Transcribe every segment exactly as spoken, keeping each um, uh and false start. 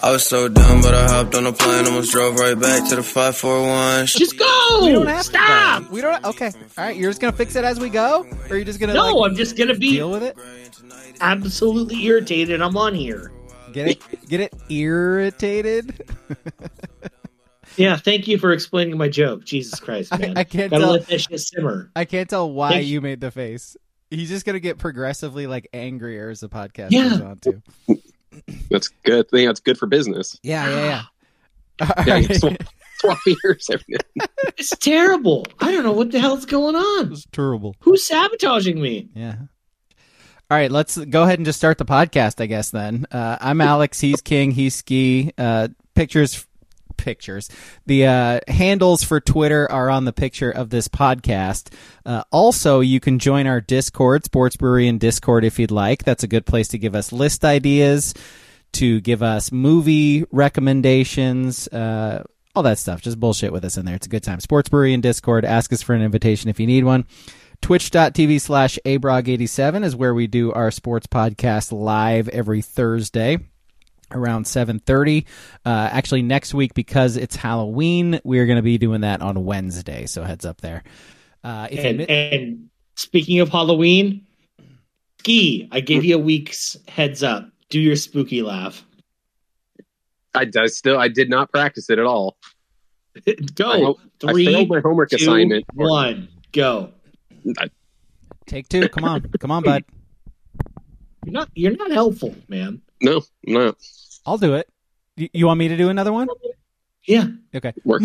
I was so dumb, but I hopped on a plane, almost drove right back to the five four one. Just go! We don't have Stop! To we don't. Okay. All right. You're just gonna fix it as we go, or are you just gonna? No, like, I'm just gonna be deal with it. Absolutely irritated. I'm on here. Get it? Get it? Irritated. Yeah. Thank you for explaining my joke. Jesus Christ, man. I, I can't Gotta tell. let that shit simmer. I can't tell why Thank you made the face. He's just gonna get progressively like angrier as the podcast Yeah. goes on too. That's good. I think that's good for business. Yeah, yeah, yeah. All Yeah, right. you swap, swap ears every day. It's terrible. I don't know what the hell's going on. It's terrible. Who's sabotaging me? Yeah. All right, let's go ahead and just start the podcast, I guess, then. Uh, I'm Alex. He's King. He's Ski. Uh, pictures, pictures. The uh, handles for Twitter are on the picture of this podcast. Uh, also, you can join our Discord, Sports Brewery and Discord, if you'd like. That's a good place to give us list ideas, to give us movie recommendations, uh, all that stuff. Just bullshit with us in there. It's a good time. Sports Brewery and Discord. Ask us for an invitation if you need one. Twitch.tv slash abrog87 is where we do our sports podcast live every Thursday around seven thirty. Uh, actually, next week, because it's Halloween, we're going to be doing that on Wednesday. So heads up there. Uh, if And, you, and speaking of Halloween, Ski, I gave you a week's heads up. Do your spooky laugh. I does still. I did not practice it at all. Go. I, Three, I failed my homework two, assignment. one, go. I, take two. Come on. Come on, bud. You're not. You're not helpful, man. no, no. I'll do it. You, you want me to do another one? Yeah. Okay. Work.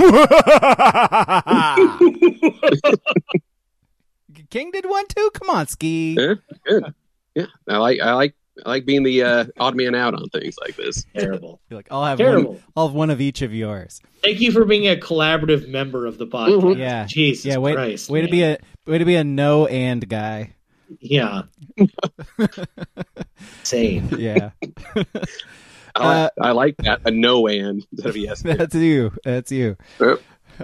King did one too? Come on, Ski. Yeah, good. Yeah, I like. I like. I like being the uh, odd man out on things like this. Terrible. You're like, I'll have Terrible. one, I'll have one of each of yours. Thank you for being a collaborative member of the podcast. Mhm. Yeah. Jesus Yeah, way, Christ. way to man. be a way to be a no and guy. Yeah. Same. Yeah. I, Uh, I like that. A no and instead of a yes. That's you. That's you. Yep.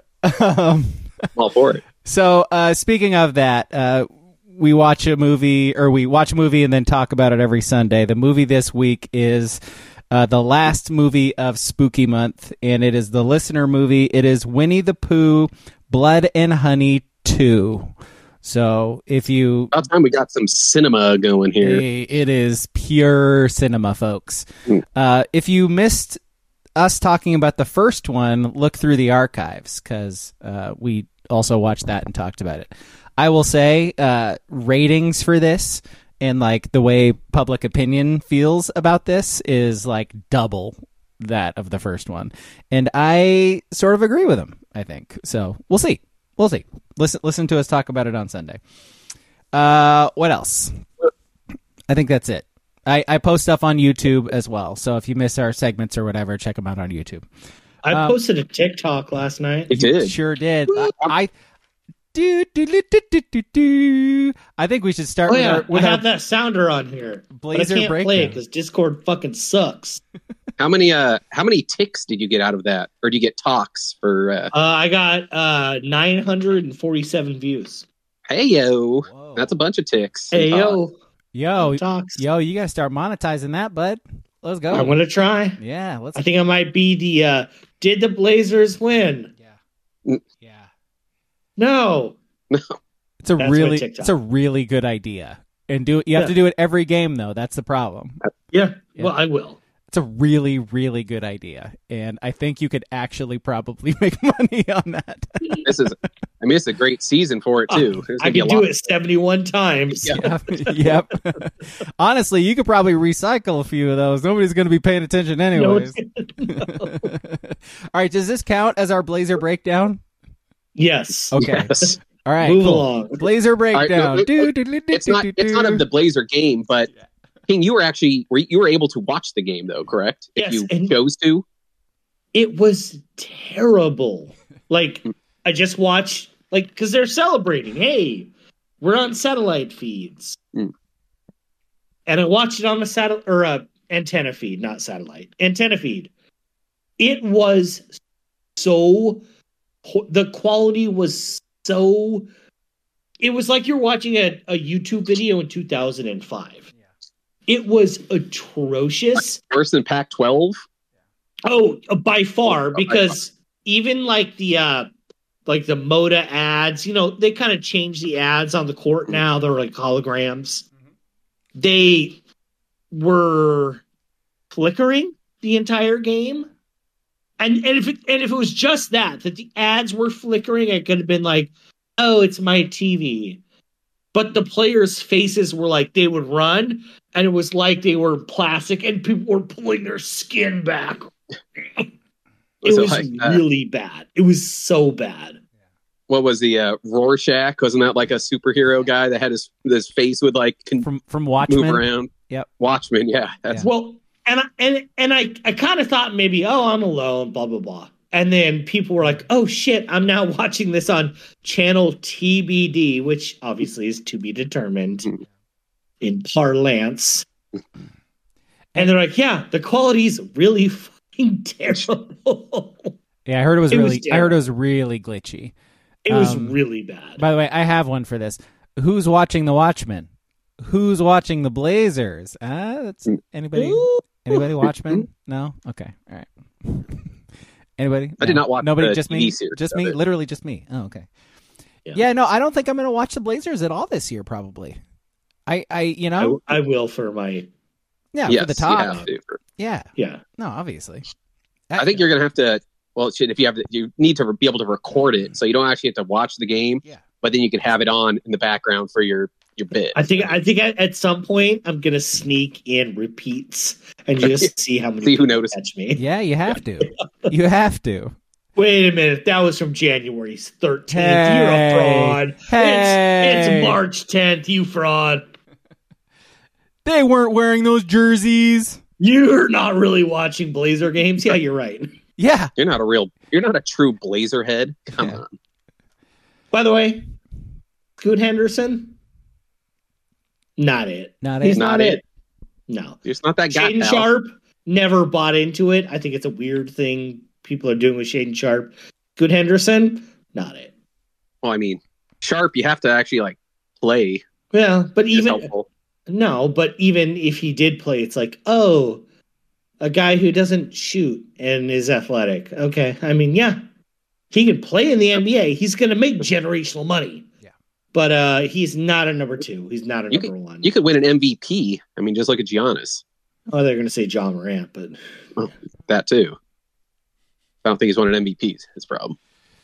Um, I'm all for it. so uh, speaking of that, uh, we watch a movie, or we watch a movie and then talk about it every Sunday. The movie this week is uh, the last movie of Spooky Month, and it is the listener movie. It is Winnie the Pooh, Blood and Honey two. So if you... About time we got some cinema going here. It is pure cinema, folks. Mm. Uh, if you missed us talking about the first one, look through the archives, because uh, we also watched that and talked about it. I will say uh, ratings for this and like the way public opinion feels about this is like double that of the first one. And I sort of agree with them, I think. So we'll see. We'll see. Listen, listen to us talk about it on Sunday. Uh, what else? I think that's it. I, I post stuff on YouTube as well. So if you miss our segments or whatever, check them out on YouTube. I Um, posted a TikTok last night. It did. Sure did. I, I do, do, do, do, do, do, do. I think we should start Oh with yeah, our with I our have that sounder on here, Blazer but I can't play breakdown. it because Discord fucking sucks. How many uh how many ticks did you get out of that? Or do you get talks for uh Uh, I got uh, nine hundred forty-seven views. hey yo. Whoa. That's a bunch of ticks. Hey yo, yo talks. yo, you gotta start monetizing that, bud. Let's go. I'm gonna try. Yeah, let's. I think I might be the. Uh, did the Blazers win? Yeah, yeah. No. It's a That's my really, TikTok. it's a really good idea, and do you have Yeah. to do it every game though? That's the problem. Yeah. Yeah. Well, I will. It's a really, really good idea, and I think you could actually probably make money on that. This is I mean it's a great season for it too. There's I gonna be can a do lot- it seventy-one times. Yeah. yep. Honestly, you could probably recycle a few of those. Nobody's going to be paying attention No, anyways. it's- All right, does this count as our Blazer breakdown? yes. Okay. Yes. All right. Move cool. along. Blazer breakdown. no, Do, do, do, do, It's do, not do, it's not do. of the Blazer game, but King, you were actually were you were able to watch the game though, correct? If Yes, you and- chose to. It was terrible. Like, I just watched, like, because they're celebrating. Hey, we're on satellite feeds. Mm. And I watched it on the satellite, or uh, antenna feed, not satellite, antenna feed. It was so, the quality was so, it was like you're watching a, a YouTube video in two thousand five. It was atrocious. Worse than Pac twelve? Oh, by far, Oh, by because even like the uh like the Moda ads, you know, they kind of change the ads on the court now. They're like holograms. They were flickering the entire game. And and if it and if it was just that, that the ads were flickering, it could have been like, oh, it's my T V. But the players' faces were like they would run, and it was like they were plastic, and people were pulling their skin back. It Was it was like, uh, really bad. It was so bad. What was the uh, Rorschach? Wasn't that like a superhero guy that had his his face would like con- From from Watchmen. move around? Yep. Watchmen. Yeah, that's Yeah. Well, and I, and and I I kind of thought maybe, oh, I'm alone, blah blah blah. And then people were like, oh shit, I'm now watching this on channel T B D, which obviously is to be determined Mm. in parlance. And they're like, yeah, the quality's really fucking terrible. Yeah, I heard it was It was really. I heard it was really glitchy. It was Um, really bad. By the way, I have one for this. Who's watching the Watchmen? Who's watching the Blazers? Ah, that's anybody. Ooh. Anybody Watchmen? No. Okay. All right. Anybody? I did No. not watch Nobody. the Just T V me. series Just of me. it. Literally, just me. Oh, okay. Yeah. Yeah. No, I don't think I'm going to watch the Blazers at all this year. Probably. I. I. You know. I, I will for my yeah. yes, For the you talk. have to. Yeah. yeah. No. Obviously. I think you're gonna have to. Well, shit, if you have, you need to be able to record it, so you don't actually have to watch the game. Yeah. But then you can have it on in the background for your your bit. I think I think at, at some point I'm gonna sneak in repeats and just see how many See who people notices. catch me. Yeah. You have to. You have to. Wait a minute, that was from January thirteenth. Hey. You're a fraud. Hey. It's, it's March tenth, you fraud. They weren't wearing those jerseys. You're not really watching Blazer games. Yeah, you're right. Yeah. You're not a real. You're not a true Blazer head. Come Yeah. on. By the way, Scoot Henderson, not it. Not He's it. not, Not it. it. No. It's not that guy. Shaden pal. Sharp, never bought into it. I think it's a weird thing people are doing with Shaden Sharp. Scoot Henderson, not it. Well, I mean, Sharp. You have to actually like play. Yeah, but It's even helpful. no, but even if he did play, it's like, oh, a guy who doesn't shoot and is athletic. Okay, I mean, yeah, he can play in the N B A. He's going to make generational money. Yeah. But uh, he's not a number two. He's not a You number one. You could win an M V P. I mean, just look at Giannis. oh, they're going to say John Morant, but That too. I don't think he's won an M V P. His problem.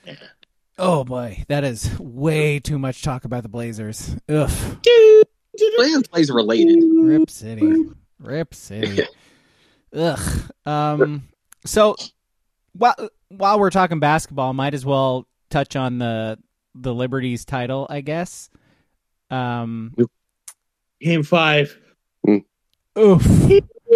Oh boy, that is way too much talk about the Blazers. Ugh. Land plays related. Rip City. Rip City. Ugh. Um. So, while while we're talking basketball, might as well touch on the the Liberties title, I guess. Um. Game five. Oof.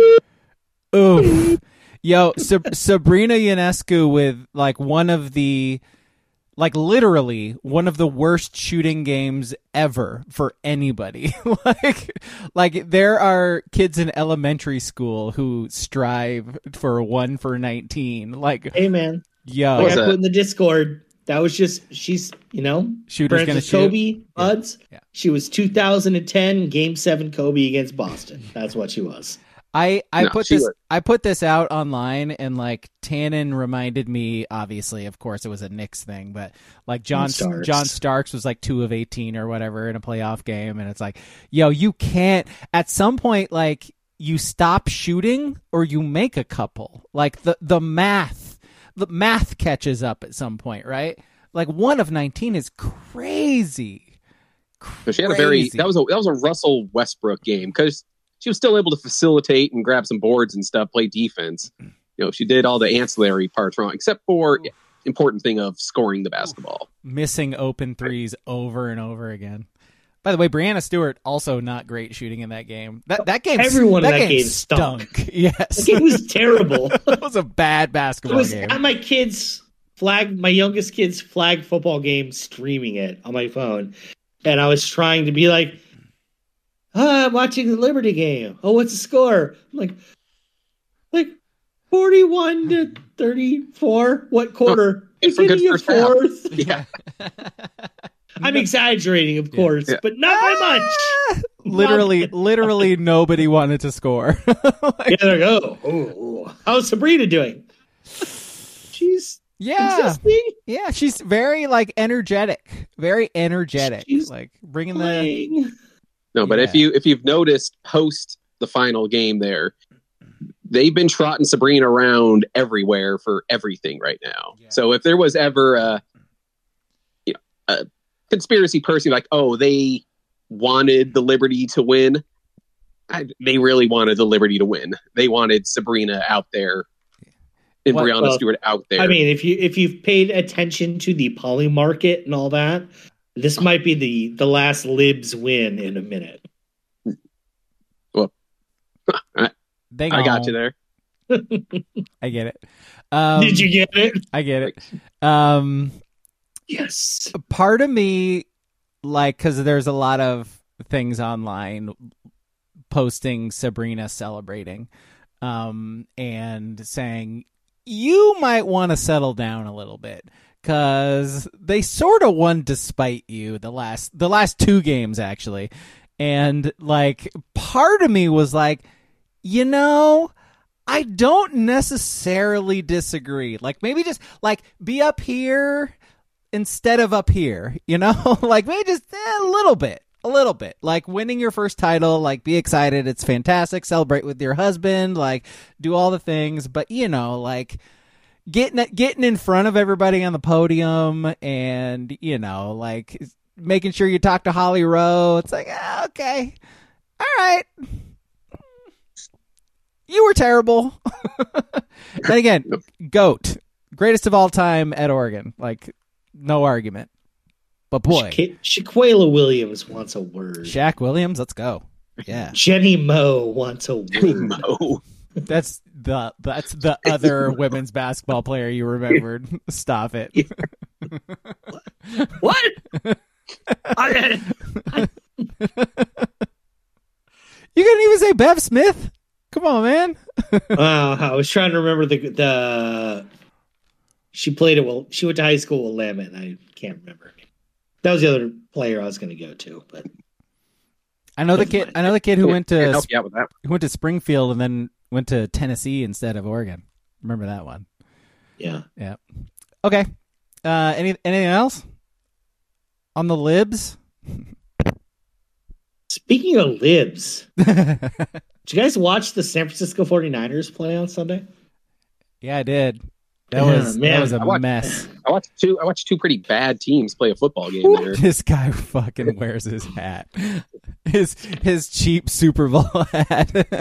Oof. Yo, Sab- Sabrina Ionescu with like one of the, like literally one of the worst shooting games ever for anybody. like, like there are kids in elementary school who strive for one for nineteen. Like, Hey, man. yo, Like was I that? put in the Discord, that was just, she's, you know, shooter's Francis gonna shoot. Kobe, buds. Yeah. She was two thousand ten, game seven Kobe against Boston. That's what she was. I, I No, put she this was- I put this out online and like Tannen reminded me, obviously, of course it was a Knicks thing, but like John Starks. John Starks was like two of eighteen or whatever in a playoff game, and it's like, yo, you can't at some point like you stop shooting or you make a couple. Like the the math the math catches up at some point, right? Like one of nineteen is crazy. But she had a very Crazy. that was a that was a Russell Westbrook game because she was still able to facilitate and grab some boards and stuff, play defense. You know, she did all the ancillary parts wrong, except for yeah, important thing of scoring the basketball. Missing open threes over and over again. By the way, Brianna Stewart also not great shooting in that game. That that game, Everyone in that that game game stunk. Yes, Like, it was terrible. that was a bad It basketball was game. at my kids' flag, my youngest kid's flag football game, streaming it on my phone. And I was trying to be like, oh, I'm watching the Liberty game. Oh, what's the score? I'm like, like forty-one to thirty-four. What quarter? it's a good Beginning of first half. fourth. Yeah, I'm exaggerating, of course, Yeah. but not by much. literally, literally nobody wanted to score. Like, Yeah, there we go. Oh, how's Sabrina doing? Yeah, existing. yeah, she's very like energetic, very energetic, She's like bringing the. Playing. No, but Yeah. if you if you've noticed post the final game there, they've been trotting Sabrina around everywhere for everything right now. Yeah. So if there was ever a, you know, a conspiracy person like, oh, they wanted the Liberty to win, I, they really wanted the Liberty to win. They wanted Sabrina out there and What- Brianna well, Stewart out there. I mean, if you if you've paid attention to the poly market and all that, this might be the the last Libs win in a minute. They I got go. you there. I get it. Um, Did you get it? I get it. Um, Yes. part of me, like, because there's a lot of things online posting Sabrina celebrating, um, and saying you might want to settle down a little bit because they sort of won despite you the last the last two games actually, and like part of me was like, you know, I don't necessarily disagree. Like maybe just like be up here instead of up here, you know? Like maybe just eh, a little bit, a little bit. Like winning your first title, like be excited, it's fantastic, celebrate with your husband, like do all the things, but you know, like getting getting in front of everybody on the podium and, you know, like making sure you talk to Holly Rowe. It's like, ah, okay. All right. You were terrible. And again, GOAT. Greatest of all time at Oregon. Like, no argument. But boy, Sha- Shaquilla Williams wants a word. Shaq Williams, let's go. Yeah. Jenny Moe wants a word. Mo. That's the that's the other women's basketball player you remembered. Stop it. What? I, I, You couldn't even say Bev Smith? Come on, man. wow, I was trying to remember the the. She played it well. She went to high school with Lemon. I can't remember her name. That was the other player I was going to go to, but I know the kid I know the kid who went Can't to help you out with that. who went to Springfield and then went to Tennessee instead of Oregon. Remember that one. yeah. Yeah. Okay. Uh any anything else? On the libs? Speaking of libs, did you guys watch the San Francisco forty-niners play on Sunday? Yeah, I did. That Yeah, was man. that was a I watched- mess. I watched two. I watched two pretty bad teams play a football game there. This guy fucking wears his hat. His his cheap Super Bowl hat. with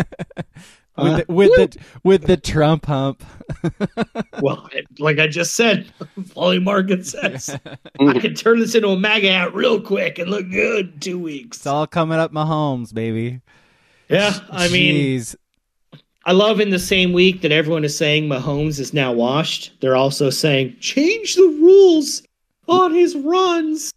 Uh, the, with the with the Trump hump. Well, like I just said, Poly Market says I can turn this into a MAGA hat real quick and look good in two weeks. It's all coming up Mahomes, baby. Yeah, I mean, Jeez. I love in the same week that everyone is saying Mahomes is now washed, they're also saying change the rules on his runs.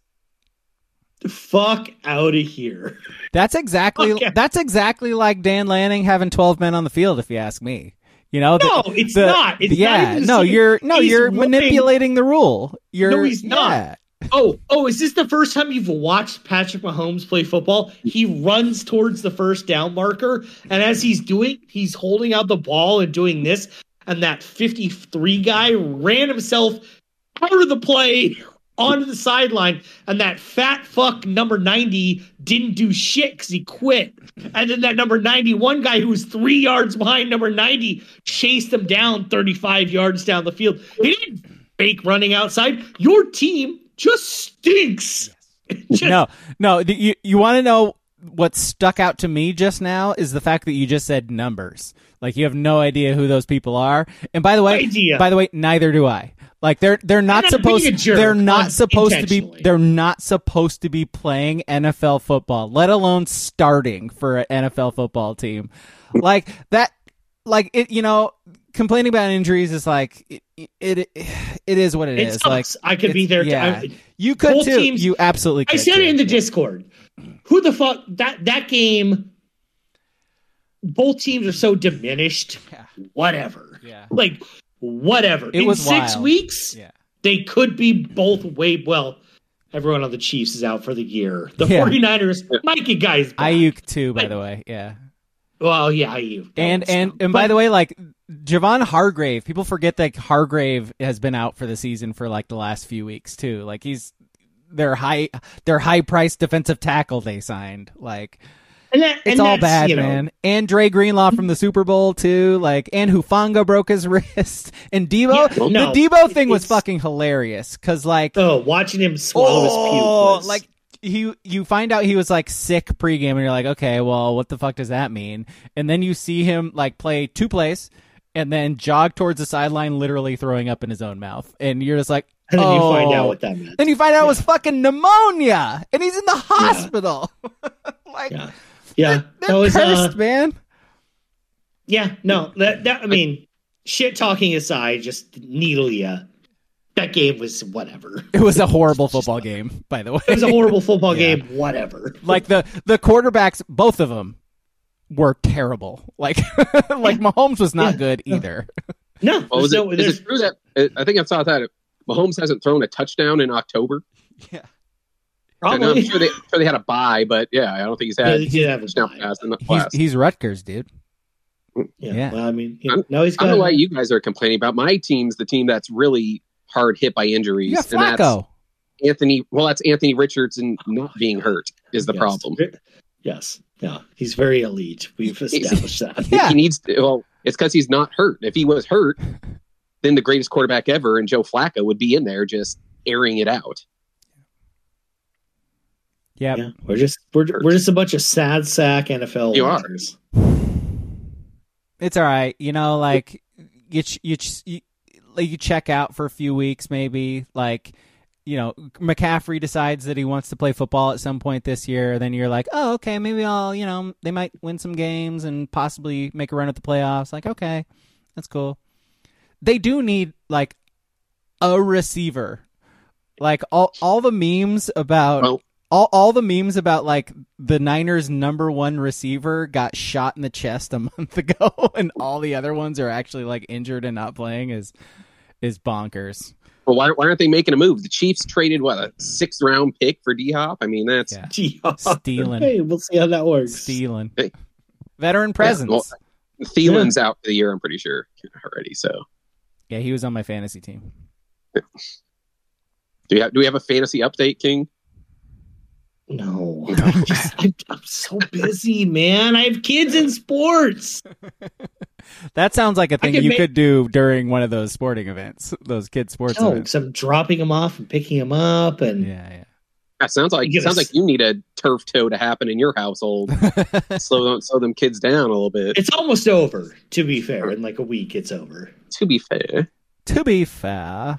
The fuck out of here. That's exactly Okay. that's exactly like Dan Lanning having twelve men on the field, if you ask me. You know, the- No, it's the- not. It's yeah, not even the no, same. you're no, He's you're running- manipulating the rule. You're No, he's not. yeah. Oh, oh, is this the first time you've watched Patrick Mahomes play football? He runs towards the first down marker, and as he's doing, he's holding out the ball and doing this, and that fifty-three guy ran himself out of the play onto the sideline, and that fat fuck number ninety didn't do shit because he quit. And then that number ninety-one guy who was three yards behind number ninety chased him down thirty-five yards down the field. He didn't fake running outside. Your team just stinks. Just- No, no. The, you you want to know what stuck out to me just now is the fact that you just said numbers. Like you have no idea who those people are. And by the way, idea. by the way, neither do I. Like they're they're not not supposed being a jerk they're not on- supposed to be intentionally. they're not supposed to be playing N F L football, let alone starting for an N F L football team. Like that like it you know, complaining about injuries is like it it, it is what it, It is. sucks. Like I could be it's- there. To, Yeah. I, you could both too. teams- you absolutely could. I said too. it in the Discord. Who the fuck that that game? Both teams are so diminished. Yeah. Whatever. Yeah. Like whatever. It in was six wild. weeks, Yeah. they could be both way well. Everyone on the Chiefs is out for the year. The Yeah. 49ers might get guys back. Ayuk too, by Like- the way. Yeah. Well, yeah, you And and and by the way, like Javon Hargrave, people forget that Hargrave has been out for the season for like the last few weeks too. Like he's their high their high priced defensive tackle they signed. Like and that, it's and all bad, you know, man. And Dre Greenlaw from the Super Bowl too. Like and Hufanga broke his wrist. And Debo, Yeah, the no, Debo thing was it's- fucking hilarious because like Oh, watching him swallow his puke oh, was, like he you find out he was like sick pregame and you're like, okay, well, what the fuck does that mean? And then you see him like play two plays and then jog towards the sideline, literally throwing up in his own mouth, and you're just like, and then oh. you find out what that meant. Then you find out Yeah. it was fucking pneumonia, and he's in the hospital. like, Yeah, yeah, they're that was cursed, uh, man. yeah. No, that that I mean, shit talking aside, just needly, uh, that game was whatever. It was a horrible football game, by the way. It was a horrible football Yeah. game. Whatever. Like the the quarterbacks, both of them were terrible. Like like Mahomes was not Yeah. good either. No, Well, there's is, no, it, there's- is it true that uh, I think I saw that Mahomes hasn't thrown a touchdown in October? Yeah. I know, I'm probably. sure they, sure they had a bye, but yeah, I don't think he's Yeah, had he did have a touchdown bye. pass in the He's class. he's Rutgers, dude. Yeah. Yeah. Well, I mean, you I'm- know, no, he's I got. don't know why you guys are complaining about my team's the team that's really hard hit by injuries. You got and that's Flacco. Anthony. Well, that's Anthony Richardson not being hurt is the Yes. problem. Yes. Yeah. He's very elite. We've established that. Yeah. He needs to, well, it's because he's not hurt. If he was hurt, then the greatest quarterback ever and Joe Flacco would be in there just airing it out. Yep. Yeah. We're just we're we're just a bunch of sad sack N F L. You are. losers. It's all right. You know, like you ch- you, ch- you like you check out for a few weeks, maybe. Like, you know, McCaffrey decides that he wants to play football at some point this year. Then you're like, oh, okay, maybe I'll, you know, they might win some games and possibly make a run at the playoffs. Like, okay, that's cool. They do need like a receiver. Like all all the memes about. Well, All, all the memes about like the Niners' number one receiver got shot in the chest a month ago, and all the other ones are actually like injured and not playing is is bonkers. well, why, why aren't they making a move? The Chiefs traded what a sixth round pick for D Hop. I mean, that's Yeah, Gee, Stealing. Hey, we'll see how that works. stealing. Hey. Veteran presence. well, Thielen's out for the year. I'm pretty sure already. So, Yeah, he was on my fantasy team. do we have do we have a fantasy update, King? No, I just, I'm, I'm so busy, man. I have kids in sports. That sounds like a thing could you make- could do during one of those sporting events, those kids sports No, events. because I'm dropping them off and picking them up, and Yeah, That sounds like You get sounds a- like you need a turf toe to happen in your household. yeah. slow them slow them kids down a little bit. it's almost over. To be fair, in like a week, it's over. To be fair, To be fair.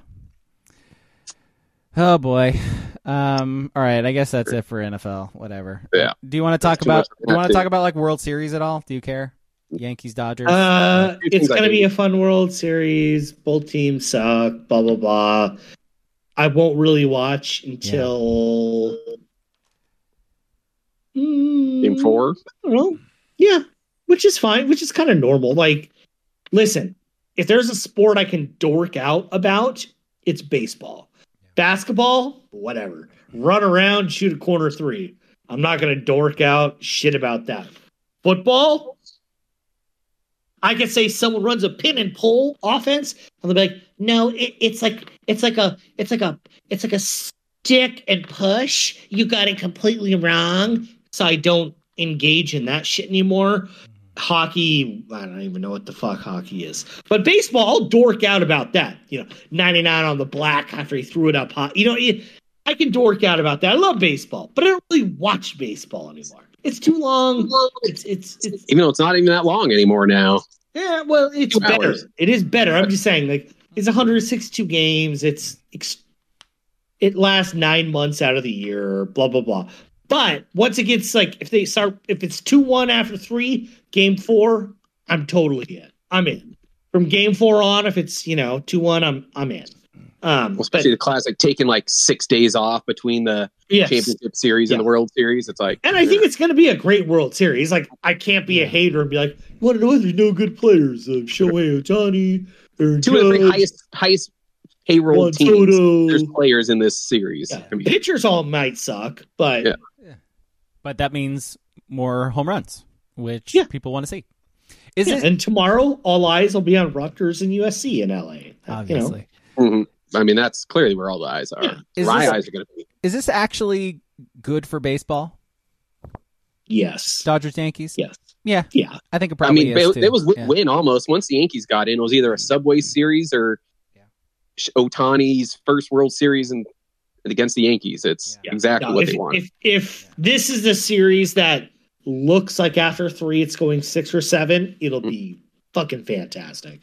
Oh boy. Um, all right, I guess that's it for N F L. Whatever. Yeah. Do you want to talk That's too about much for do you want that, to too. talk about like World Series at all? Do you care? Yankees, Dodgers? Uh, Two it's things I gonna be hate. a fun World Series. Both teams suck. Blah blah blah. I won't really watch until Mm, game four. I don't know. Yeah, which is fine. Which is kind of normal. Like, listen, if there's a sport I can dork out about, it's baseball. Basketball, whatever. Run around, shoot a corner three. I'm not gonna dork out shit about that. Football, I could say someone runs a pin and pull offense, and they'll be like, "No, it, it's like it's like a it's like a it's like a stick and push. You got it completely wrong." So I don't engage in that shit anymore. Hockey, I don't even know what the fuck hockey is, but baseball, I'll dork out about that. You know, ninety-nine on the black after he threw it up hot. You know, it, I can dork out about that. I love baseball, but I don't really watch baseball anymore. It's too long. It's it's it's Even though it's not even that long anymore now. yeah. Well, it's Two better. hours. It is better. I'm just saying, like it's one hundred sixty-two games. It's ex- it lasts nine months out of the year. Blah blah blah. But once it gets like if they start if it's two one after three, game four, I'm totally in. I'm in. From game four on, if it's you know two one, I'm I'm in. Um, Well, but especially the classic taking like six days off between the yes. championship series and Yeah. the World Series. It's like, And I think it's going to be a great World Series. Like, I can't be a hater and be like, you want to know there's no good players? Uh, Shohei Ohtani, Aaron two of the three Judge, highest highest payroll Juan teams. Soto. There's players in this series. Yeah. I mean, Pitchers all might suck, but Yeah. But that means more home runs. which Yeah. people want to see. Is Yeah, it and tomorrow, all eyes will be on Rutgers and U S C in L A. obviously? You know, Mm-hmm. I mean, that's clearly where all the eyes are. Yeah. Is My this- eyes are going to be. Is this actually good for baseball? yes, Dodgers Yankees? yes, Yeah, yeah. I think it I probably mean, is it, too. it was Yeah. win almost. Once the Yankees got in, it was either a Subway Series or Yeah. Otani's first World Series and against the Yankees. It's Yeah. exactly No, what if, they want. If if this is the series that looks like after three it's going six or seven, it'll be fucking fantastic.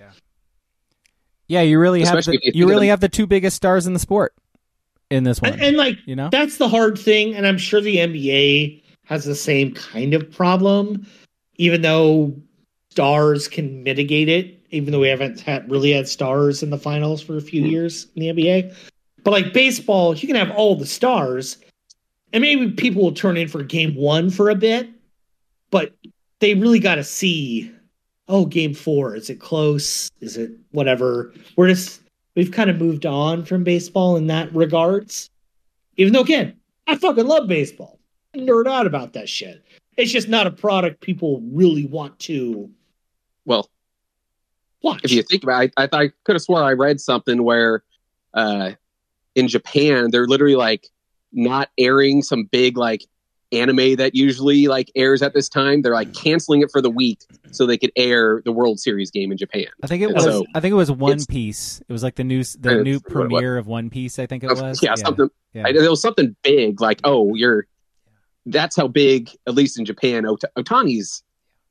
Yeah, you really have Especially the, if you you think of really them- have the two biggest stars in the sport in this one. And, and like you know, that's the hard thing, and I'm sure the N B A has the same kind of problem, even though stars can mitigate it. Even though we haven't had really had stars in the finals for a few Hmm. years in the N B A, but like baseball, you can have all the stars, and maybe people will turn in for game one for a bit, but they really got to see, oh, game four, is it close? Is it whatever? We're just we've kind of moved on from baseball in that regards. Even though, again, I fucking love baseball. I nerd out about that shit. It's just not a product people really want to Well, watch. if you think about it, I, I, I could have swore I read something where uh, in Japan, they're literally like not airing some big like anime that usually like airs at this time. They're like canceling it for the week so they could air the World Series game in Japan. I think it And was. so I think it was One it's- Piece. It was like the new the It's new what it was. premiere of One Piece. I think it was. yeah, something. Yeah. I, there was something big like, oh, you're. That's how big, at least in Japan, Ota- Otani's.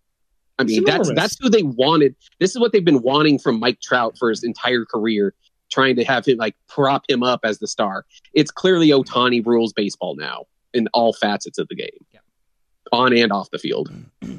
I mean, It's that's enormous. that's who they wanted. This is what they've been wanting from Mike Trout for his entire career, trying to have him like prop him up as the star. It's clearly Otani rules baseball now in all facets of the game, Yeah. on and off the field.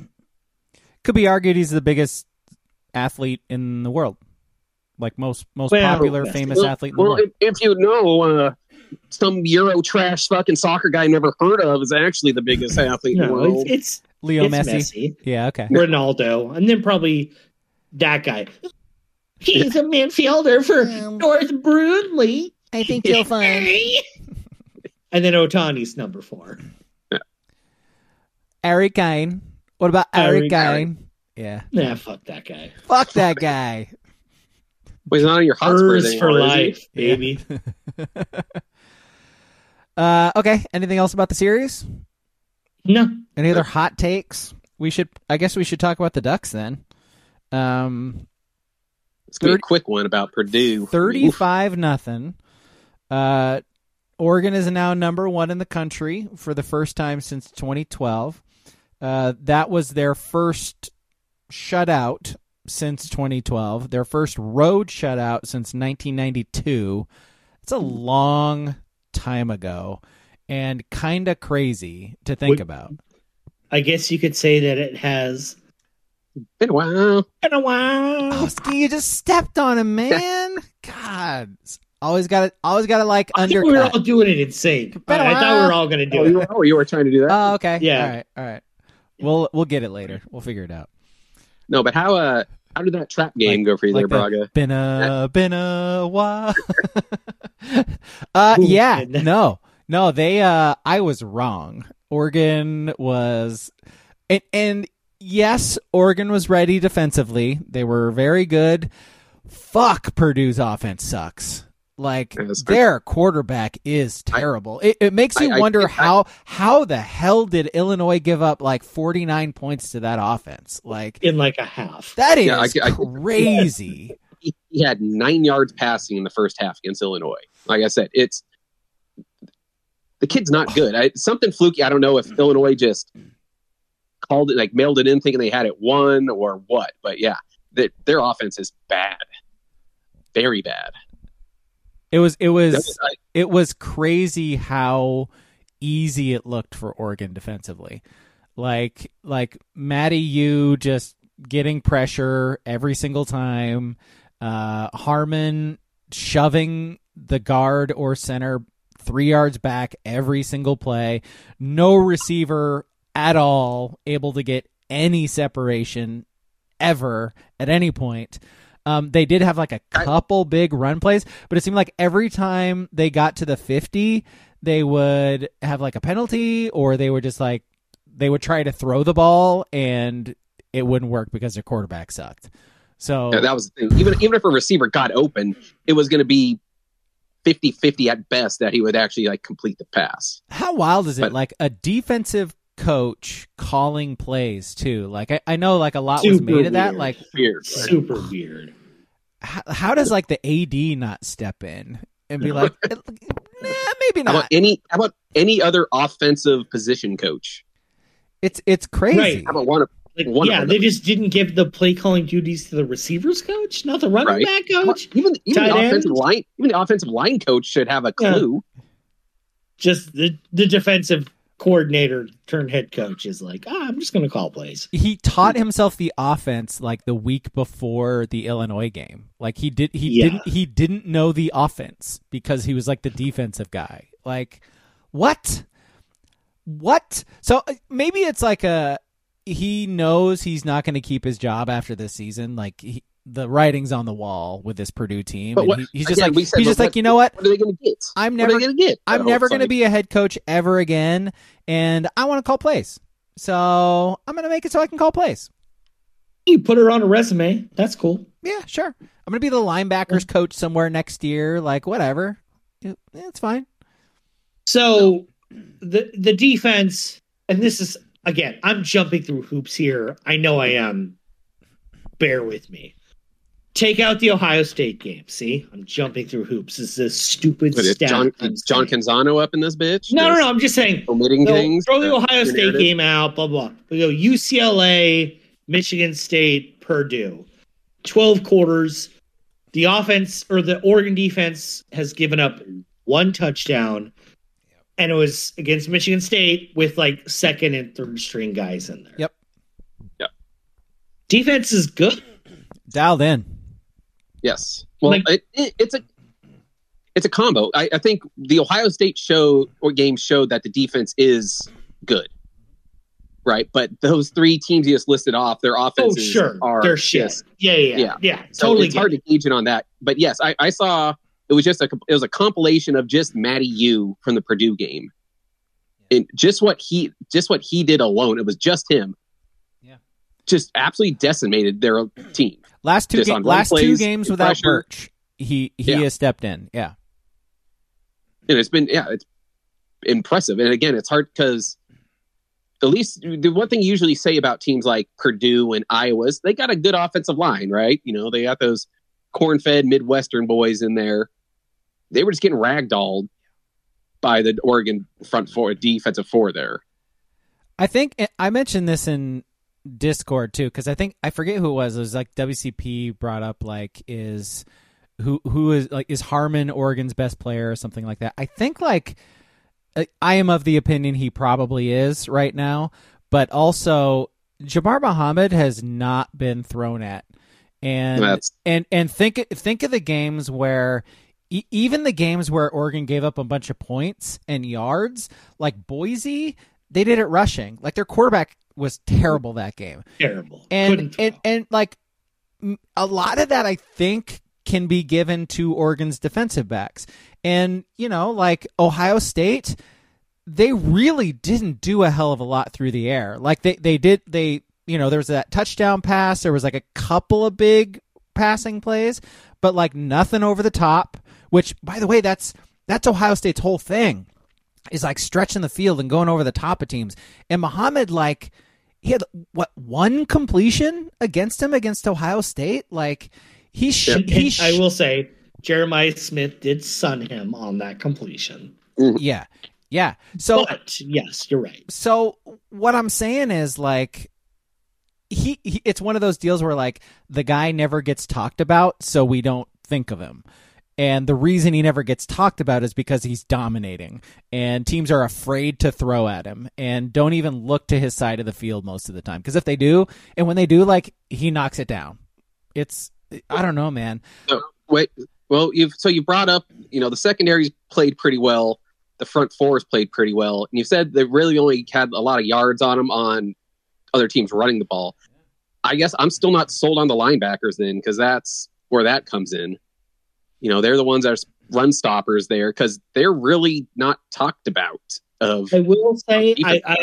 Could be argued he's the biggest athlete in the world, like most most Well, popular, yes. famous Well, athlete in the well, world. if, if you know, uh, some Euro trash fucking soccer guy never heard of is actually the biggest athlete in the no, world. it's it's, Leo it's Messi. Messi. Yeah. Okay. Ronaldo, and then probably that guy. He's a midfielder for North Brunley. I think you'll find. And then Otani's number four. Eric Kane. What about Eric Harry Kane? Yeah. Nah, fuck that guy. Fuck that guy. Well, he's not on your Hotspurs Spurs for anymore, is he? life, baby. Uh, okay. Anything else about the series? No, Any other hot takes? We should. I guess we should talk about the Ducks then. Um, It's gonna be a thirty- quick one about Purdue. thirty-five nothing. Uh, Oregon is now number one in the country for the first time since twenty twelve. Uh, that was their first shutout since twenty twelve. Their first road shutout since nineteen ninety-two. It's a long time ago and kind of crazy to think Would- about. I guess you could say that it has Been a while. been a while. Oh, Ski, you just stepped on him, man. God. Always got to always got to like I think we were undercut. all doing it in sync. Been a I thought while. we were all going to do Oh, it. you were, oh, you were trying to do that? Oh, okay. Yeah. All right. All right. We'll we'll get it later. We'll figure it out. no, but how uh how did that trap game Like- go for you there, Like the Braga? Been a been a while. uh Ooh, yeah. and- No. No, they uh I was wrong. Oregon was and, and yes, Oregon was ready defensively. They were very good. Fuck, Purdue's offense sucks. Like Yes. their quarterback is terrible. it, it makes you I- I wonder think I- how how the hell did Illinois give up like forty-nine points to that offense? Like In like a half. that is Yeah, I- I- crazy. He, he had nine yards passing in the first half against Illinois. Like I said, it's the kid's not good. I, something fluky. I don't know if Illinois just called it, like mailed it in, thinking they had it won or what. But yeah, that their offense is bad, very bad. It was it was That's- I- it was crazy how easy it looked for Oregon defensively. Like like Matty U just getting pressure every single time. Uh, Harmon shoving the guard or center three yards back every single play. No receiver at all able to get any separation ever at any point. Um, they did have like a couple big run plays, but it seemed like every time they got to the fifty, they would have like a penalty or they would just like they would try to throw the ball and it wouldn't work because their quarterback sucked. So Yeah, that was the thing. Even even if a receiver got open, it was going to be fifty-fifty at best that he would actually like complete the pass. how wild is it? But- Like a defensive coach calling plays too. Like I, I know like a lot was Super made of that. weird. Like Weird. Right? Super weird. how, how does like the A D not step in and be like, nah, maybe How about not. any how about any other offensive position coach? It's it's crazy. Right. How about one of Like, One of yeah, them. they just didn't give the play calling duties to the receivers coach, not the running Right. back coach. even even the Tight offensive end? line even the offensive line coach should have a Yeah. clue. Just the, the defensive coordinator turned head coach is like, ah, I'm just going to call plays. He taught himself the offense like the week before the Illinois game. Like he did he Yeah. didn't he didn't know the offense because he was like the defensive guy. Like what? What? So uh, maybe it's like a he knows he's not going to keep his job after this season. Like he, the writing's on the wall with this Purdue team. But And what- he- he's just again, like we said, he's but just like, what- you know what? What are they going to get? I'm What are never they going to get? I'm Oh, never it's going to like- be a head coach ever again, and I want to call plays. So I'm going to make it so I can call plays. You put her on a resume. That's cool. Yeah, sure. I'm going to be the linebackers coach somewhere next year. Like, whatever. It- It's fine. So the the defense, and this is again, I'm jumping through hoops here. I know I am. Bear with me. Take out the Ohio State game. See, I'm jumping through hoops. This is a stupid But it's stat. John I'm John saying. Canzano up in this bitch. No, no, Just no. I'm just saying. Omitting Throw, things. throw the uh, Ohio State narrative. game out. Blah blah. We go U C L A, Michigan State, Purdue. Twelve quarters. The offense or the Oregon defense has given up one touchdown, and it was against Michigan State with like second and third string guys in there. Yep. Defense is good. Dialed in. Yes. Well, Like- it, it, it's a it's a combo. I, I think the Ohio State show or game showed that the defense is good, right? But those three teams you just listed off, their Oh, offenses sure. are They're shit. just- Yeah, yeah, yeah. yeah. yeah. so Totally. it's hard get to gauge it on that. But yes, I, I saw it was just a it was a compilation of just Matty U from the Purdue game, and just what he just what he did alone. It was just him. Yeah. Just absolutely decimated their team. Last two Just ga- on run last two plays, games without pressure. Birch. He he Yeah. has stepped in. Yeah. And it's been, yeah, it's impressive. And again, it's hard because at least the one thing you usually say about teams like Purdue and Iowa is they got a good offensive line, right? You know, they got those corn-fed Midwestern boys in there. They were just getting ragdolled by the Oregon front four, defensive four there. I think I mentioned this in Discord too, because I think I forget who it was. It was like W C P brought up like is who who is like is Harmon Oregon's best player or something like that. I think like I am of the opinion he probably is right now, but also Jabbar Muhammad has not been thrown at, and That's- and and think think of the games where. e- Even the games where Oregon gave up a bunch of points and yards, like Boise, they did it rushing. Like their quarterback was terrible that game. terrible. And Couldn't throw. and, and like m- a lot of that I think can be given to Oregon's defensive backs. And, you know, like Ohio State, they really didn't do a hell of a lot through the air. Like they, they did they you know, there was that touchdown pass, there was like a couple of big passing plays, but like nothing over the top, which by the way, that's that's Ohio State's whole thing. Is like stretching the field and going over the top of teams. And Muhammad, like, he had what one completion against him against Ohio State. Like he sh- And- he and sh- I will say, Jeremiah Smith did sun him on that completion. yeah yeah. So but yes, you're right. so what I'm saying is like he, he it's one of those deals where like the guy never gets talked about, so we don't think of him. And the reason he never gets talked about is because he's dominating and teams are afraid to throw at him and don't even look to his side of the field most of the time. Because if they do, and when they do, like he knocks it down. It's, I don't know, man. So, wait, well, you've so you brought up, you know, the secondaries played pretty well. The front fours played pretty well. And you said they really only had a lot of yards on them on other teams running the ball. I guess I'm still not sold on the linebackers then, because that's where that comes in. You know, they're the ones that are run stoppers there because they're really not talked about. Of I will say, I, defense I side.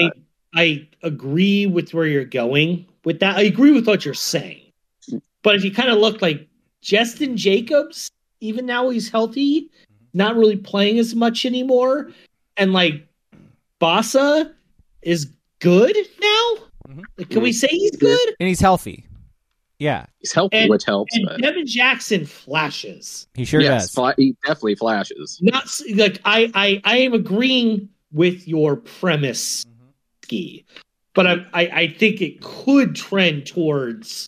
I agree with where you're going with that. I agree with what you're saying. But if you kind of look like Justin Jacobs, even now he's healthy, not really playing as much anymore. And like Bassa is good now. Mhm. Like, can we say he's good? And he's healthy. Yeah, He's healthy, And- which helps. And But Devin Jackson flashes. he sure yes, does. fla- he definitely flashes. Not s- like I, I, I am agreeing with your premise, Ski, but I, I, I think it could trend towards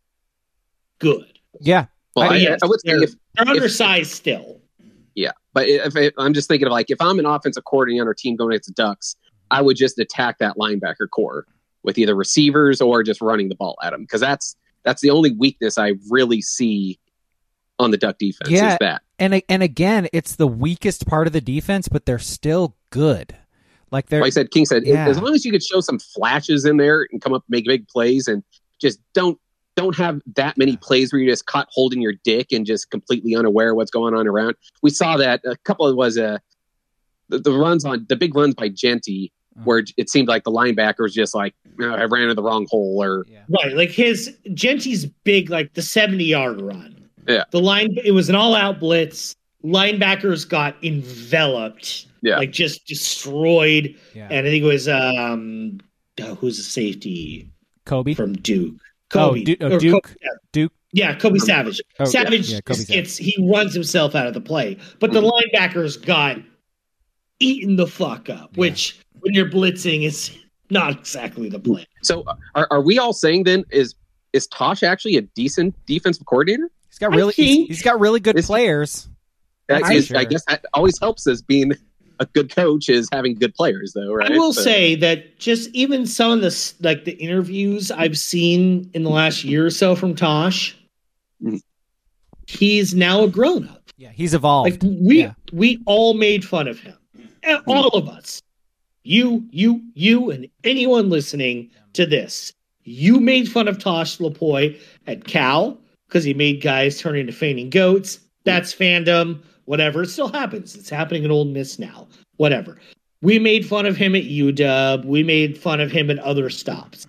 good. Yeah, Well, I- I, yes, I would say they're- if They're undersized still. yeah, but if, if I'm just thinking of like if I'm an offensive coordinator on our team going against the Ducks, I would just attack that linebacker core with either receivers or just running the ball at them because that's that's the only weakness I really see on the Duck defense. Yeah. Is that and and again, it's the weakest part of the defense, but they're still good. Like they're like I said, King said, Yeah. as long as you could show some flashes in there and come up and make big plays and just don't don't have that many plays where you're just caught holding your dick and just completely unaware of what's going on around. We saw that a couple of was a the, the runs on the big runs by Genty where it seemed like the linebacker was just like oh, I ran in the wrong hole or yeah. Right, like his Genty's big, like the seventy yard run. Yeah. The line, it was an all out blitz. Linebackers got enveloped, Yeah. like just destroyed. Yeah. And I think it was um, oh, who's the safety Kobe. from Duke? Oh, Kobe. Du- oh, Or Duke. Kobe, yeah. Duke. Yeah, Kobe Savage. Oh, yeah, Savage yeah, Kobe just Savage. gets he runs himself out of the play, but the linebackers got eaten the fuck up. Which, when you're blitzing, is not exactly the play. so are, are we all saying then is is Tosh actually a decent defensive coordinator? He's got I really. He's, think- he's got really good Is- players. That That's is- for I sure. guess that always helps as being a good coach is having good players though, right? I will So- say that just even some of the s- like the interviews I've seen in the last year or so from Tosh, Mhm. he's now a grown up. Yeah, he's evolved. Like we Yeah. we all made fun of him, And all of us. You, you, you, and anyone listening to this, you made fun of Tosh Lapoy at Cal because he made guys turn into fainting goats. That's fandom. Whatever. It still happens. It's happening at Ole Miss now. Whatever. We made fun of him at U W. We made fun of him at other stops.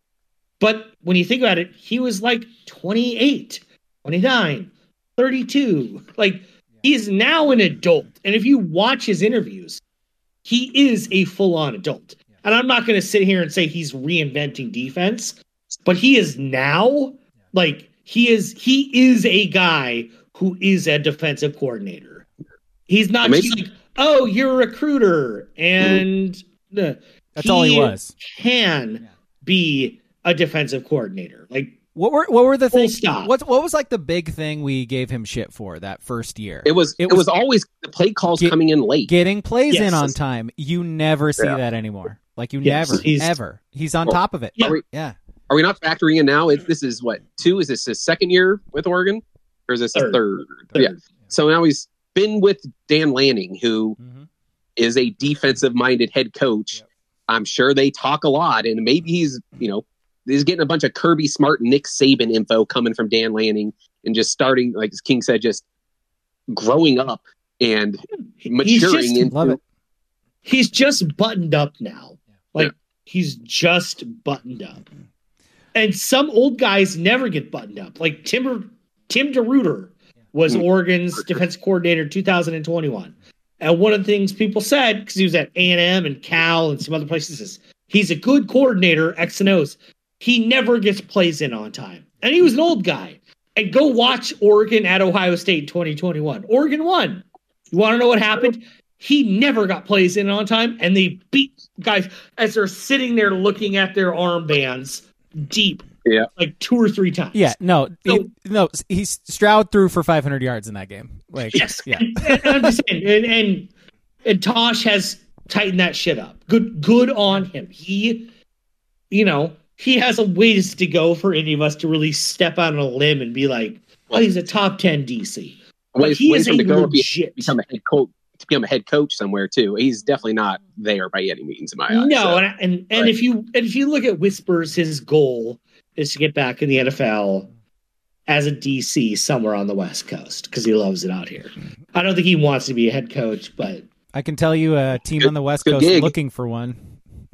But when you think about it, he was like twenty-eight, twenty-nine, thirty-two. Like, he's now an adult. And if you watch his interviews, he is a full-on adult. And I'm not going to sit here and say he's reinventing defense, but he is now, like, he is he is a guy who is a defensive coordinator. He's not Maybe- just like, oh, you're a recruiter, and uh, That's all he was. Can be a defensive coordinator. Like, What were what were the Full things? stop. What what was like the big thing we gave him shit for that first year? It was It it, was- was, always the play calls Get- coming in late. Getting plays Yes. in on time. You never see Yeah. that anymore. Like you Yes, never, he's- ever. He's on Well, top of it. yeah. Are we, Yeah. are we not factoring in now? It, this is what two? Is this his second year with Oregon, or is this his Third. third? Third. Yeah. So now he's been with Dan Lanning, who hmm is a defensive-minded head coach. Yep. I'm sure they talk a lot, and maybe he's you know he's getting a bunch of Kirby Smart, Nick Saban info coming from Dan Lanning, and just starting like as King said, just growing up and he's maturing just, into Love it. he's just buttoned up now. Like, Yeah. he's just buttoned up. And some old guys never get buttoned up. Like Tim, Tim DeRuiter was Mm. Oregon's defense coordinator in two thousand twenty-one. And one of the things people said, because he was at A and M and Cal and some other places, is he's a good coordinator, X and O's. He never gets plays in on time. And he was an old guy. And go watch Oregon at Ohio State in twenty twenty-one. Oregon won. You want to know what happened? He never got plays in on time, and they beat guys as they're sitting there looking at their armbands deep, Yeah. like two or three times. Yeah. No. So- he, no. He's Stroud threw for five hundred yards in that game. Like. Yes. Yeah. And, and I'm just saying, and, and and Tosh has tightened that shit up. Good, good on him. He, you know, he has a ways to go for any of us to really step out on a limb and be like, oh, he's a top ten D C. But ways, he ways is for a him to go and be, legit. become a head coach. To become a head coach somewhere too. He's definitely not there by any means in my eyes. No, so. and and, and Right. if you and if you look at Whispers, his goal is to get back in the N F L as a D C somewhere on the West Coast because he loves it out here. I don't think he wants to be a head coach, but I can tell you a team Good- on the West good Coast gig. looking for one.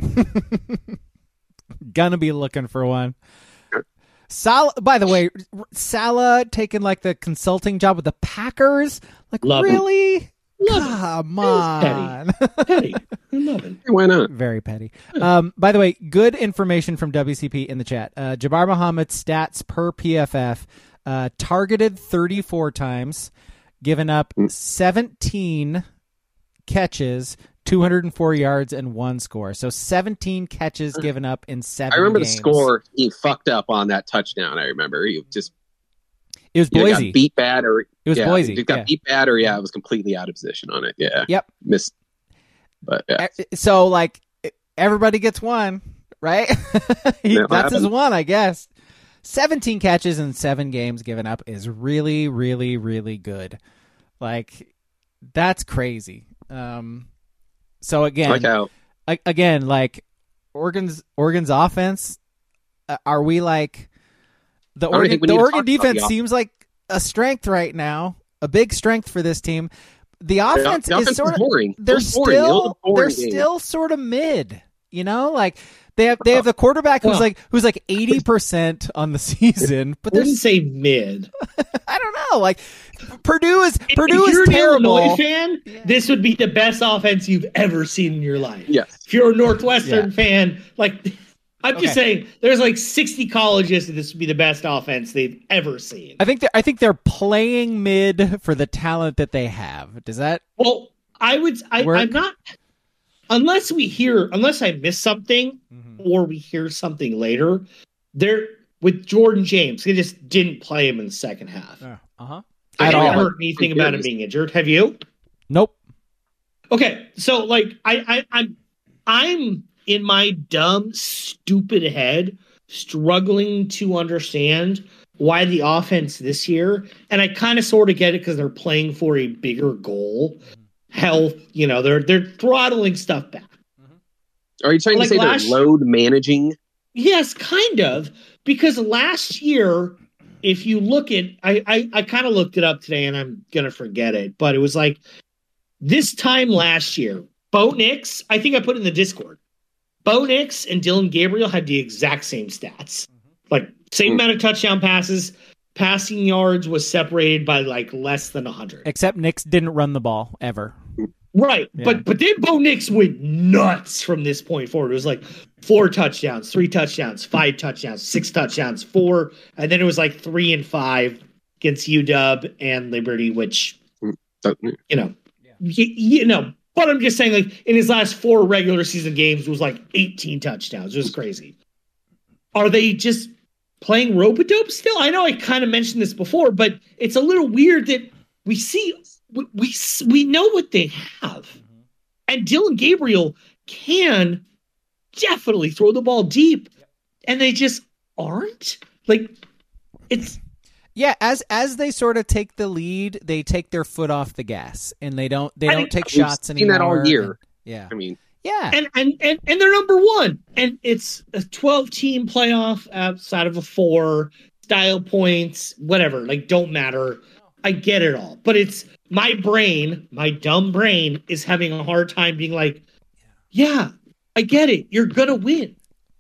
Gonna be looking for one. Salah, by the way, Salah taking like the consulting job with the Packers. Like, Love really? It. Love Come it. on. Petty. I love it. Why not? Very petty. Um, by the way, good information from W C P in the chat. Uh, Jabbar Muhammad's stats per P F F, uh, targeted thirty-four times, given up seventeen catches, two hundred four yards, and one score. So seventeen catches given up in seven I remember games. the score. He fucked up on that touchdown. I remember he just It was either Boise. got beat bad or It was yeah, Boise. He got yeah. beat bad or yeah, it was completely out of position on it. Yeah. Yep. Missed. But yeah. So, like, everybody gets one, right? he, No, that's his happened. one, I guess. seventeen catches in seven games given up is really, really, really good. Like, that's crazy. Um, so again, Like how a- again, like Oregon's Oregon's offense. Uh, are we like the don't Oregon? think we The need to Oregon talk about the defense offense. seems like a strength right now, a big strength for this team. The offense the offense is sort of boring. they're It was boring. It was still a boring they're game. still sort of mid. You know, like they have they have the quarterback who's Well- like who's like eighty percent on the season, but I there's wouldn't say mid. I don't know. Like Purdue is Purdue if is you're terrible. an Illinois fan, this would be the best offense you've ever seen in your life. Yes. If you're a Northwestern Yeah. fan, like I'm just Okay. saying, there's like sixty colleges that this would be the best offense they've ever seen. I think they're, I think they're playing mid for the talent that they have. Does that Well, I would. I, Work? I'm not. Unless we hear, unless I miss something, Mhm. or we hear something later. There with Jordan James, they just didn't play him in the second half. Uh huh. I At haven't all? heard anything about him Years. being injured. Have you? Nope. Okay, so like I, I I'm I'm in my dumb, stupid head struggling to understand why the offense this year, and I kind of sort of get it because they're playing for a bigger goal, health. You know, they're they're throttling stuff back. Are you trying Like to say last- they're load managing? Yes, kind of, because last year, if you look at, I I, I kind of looked it up today, and I'm gonna forget it, but it was like this time last year, Bo Nix. I think I put it in the Discord. Bo Nix and Dylan Gabriel had the exact same stats, like same Hmm. amount of touchdown passes. Passing yards was separated by like less than a hundred. Except Knicks didn't run the ball ever. Right, Yeah. but but then Bo Nix went nuts from this point forward. It was like four touchdowns, three touchdowns, five touchdowns, six touchdowns, four, and then it was like three and five against U W and Liberty, which So, you know, Yeah. y- you know. But I'm just saying, like in his last four regular season games, it was like eighteen touchdowns. It was crazy. Are they just playing rope-a-dope still? I know I kind of mentioned this before, but it's a little weird that we see we we, we know what they have. And Dylan Gabriel can definitely throw the ball deep, and they just aren't. Like, it's Yeah, as as they sort of take the lead, they take their foot off the gas and they don't they I don't think take we've shots seen anymore. that all year. and- yeah. I mean, Yeah. and and and and they're number one, and it's a twelve team playoff outside of a four style points, whatever. Like, don't matter. I get it all, but it's my brain, my dumb brain, is having a hard time being like, yeah, I get it. You're gonna win.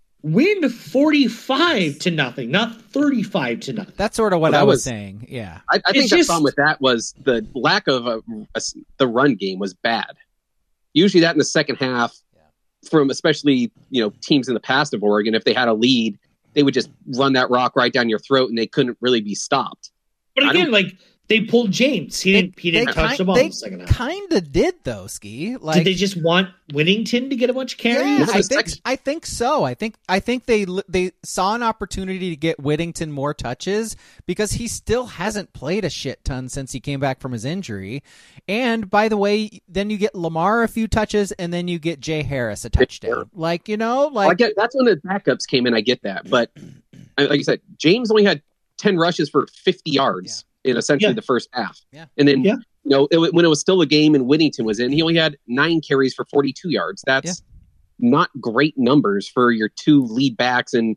Win forty-five to nothing, not thirty-five to nothing. That's sort of what Well, that I was, was- saying. Yeah. I, I think It's the just- problem with that was the lack of a, a, the run game was bad. Usually, that in the second half, from especially you know teams in the past of Oregon, if they had a lead, they would just run that rock right down your throat, and they couldn't really be stopped. But I again, don't- like they pulled James. He didn't. He didn't touch kind, the ball they in the second half. kind of did though, Ski. Like Did they just want Whittington to get a bunch of carries? Yeah, This I is think sex- I think so. I think I think they they saw an opportunity to get Whittington more touches because he still hasn't played a shit ton since he came back from his injury. And by the way, then you get Lamar a few touches, and then you get Jay Harris a touchdown. Like you know, Well, I like get that's when the backups came in. I get that, but uh, like you said, James only had ten rushes for fifty yards in essentially Yeah. the first half. Yeah. And then Yeah. you know it, when it was still a game and Whittington was in, he only had nine carries for forty-two yards. That's not great numbers for your two lead backs and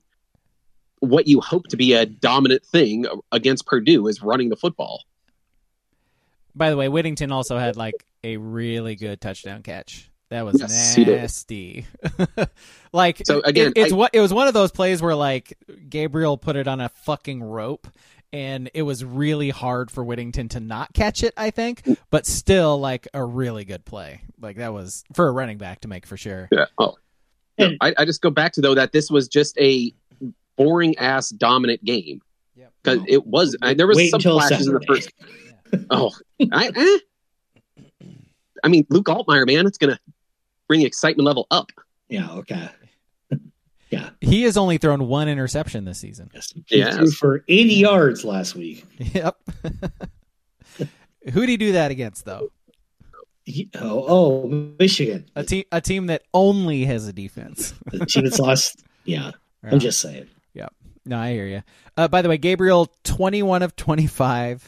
what you hope to be a dominant thing against Purdue is running the football. by the way, Whittington also had like a really good touchdown catch That was Yes, he did. nasty. Like, So, again, it, it's I- what it was one of those plays where like Gabriel put it on a fucking rope, and it was really hard for Whittington to not catch it. I think, but still, like a really good play. Like that was for a running back to make for sure. Yeah. Oh, no, And- I, I just go back to though that this was just a boring ass dominant game Yep. because it was. I, there was Wait some until flashes in the Saturday. first. Oh, I, eh. I mean, Luke Altmaier, man, it's gonna bring the excitement level up. Yeah, okay. He has only thrown one interception this season. Yes. He Yes. threw for eighty yards last week. Yep. Who'd he do that against though? He- oh, oh, Michigan. A team, a team that only has a defense. The team that's lost. Yeah, I'm just saying. No, I hear you. Uh, by the way, Gabriel, twenty-one of twenty-five.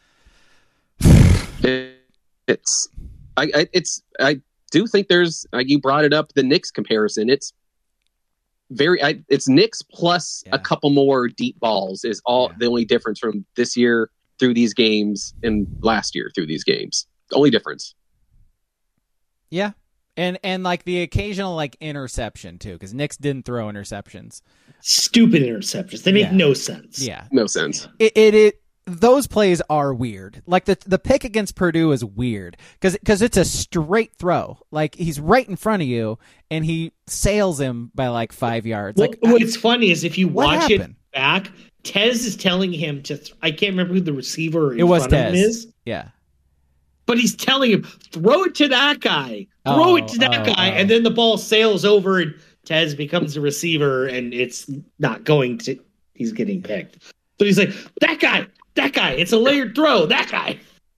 It, it's, I, I, it's, I do think there's. Like you brought it up, the Knicks comparison. It's very. I, it's Knicks plus Yeah. a couple more deep balls is all Yeah. the only difference from this year through these games and last year through these games. The only difference. Yeah, and and like the occasional like interception too, because Knicks didn't throw interceptions. Stupid interceptions. They make Yeah. no sense. Yeah, No sense. it it, it those plays are weird. Like the the pick against Purdue is weird because because it's a straight throw. Like he's right in front of you and he sails him by like five yards. Well, Like what's funny is if you what watch happened? it back, Tez is telling him to. Th- I can't remember who the receiver in It was front of him Tez. is, yeah, but he's telling him throw it to that guy, throw Oh, it to that oh, guy, oh. and then the ball sails over and Tez becomes the receiver, and it's not going to. He's getting picked. So he's like that guy, that guy. It's a layered throw. That guy.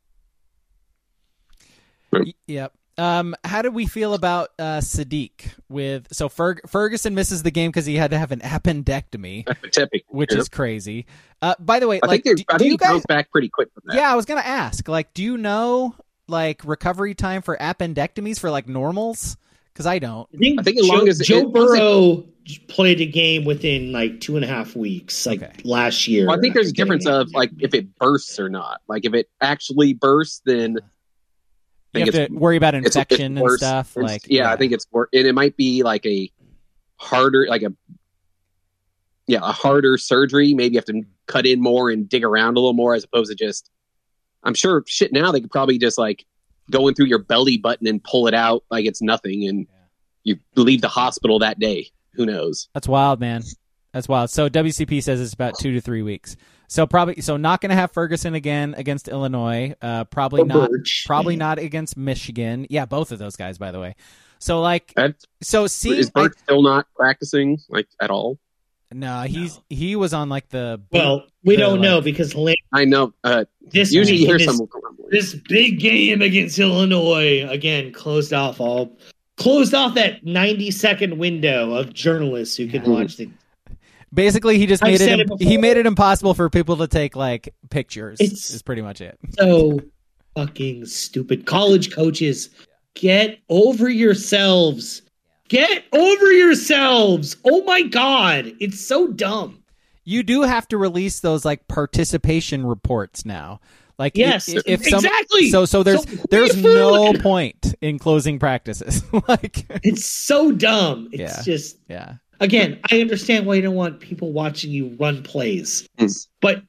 Y- yep. Um, how did we feel about uh, Sadiq with so Ferg- Ferguson misses the game because he had to have an appendectomy, Typical. which Yeah. is crazy. Uh, by the way, I like, think, do, they, I do think you he guys? bounced back pretty quick from that. Yeah, I was gonna ask. Like, do you know like recovery time for appendectomies for like normals? Because I don't. I think, I think as Joe, long as it- Joe as long as it- Burrow played a game within like two and a half weeks, like Okay. last year. Well, I think there's a after getting difference of like if it bursts or not. Like if it actually bursts, then I You think have it's to worry about it's- it's infection and worse. stuff. It's- Like, yeah, I think it's worse, and it might be like a harder, like a yeah, a harder surgery. Maybe you have to cut in more and dig around a little more, as opposed to just. I'm sure shit now they could probably just like go in through your belly button and pull it out like it's nothing, and you leave the hospital that day. Who knows? that's wild, man. That's wild. So W C P says it's about two to three weeks. So probably, so not going to have Ferguson again against Illinois. Uh, probably Or not. Birch. Probably not against Michigan. Yeah, both of those guys, by the way. So like, That, so see, is Bert still not practicing like at all? no, he's he was on like the Well, we the, don't know like- because Lane, I know. Uh, this usually you week, hear this, some grumbling. this big game against Illinois again closed off all closed off that ninety second window of journalists who can Yeah. watch the. basically he just I've made said it, it he before. made it impossible for people to take like pictures. It's- is pretty much it. So fucking stupid. College coaches, get over yourselves. Get over yourselves. Oh my God. It's so dumb. You do have to release those like participation reports now. Like Yes, if, if some, exactly. So so there's So, there's what are you no looking at? point in closing practices. Like It's so dumb. It's Yeah. just, yeah. again, I understand why you don't want people watching you run plays, Mm. but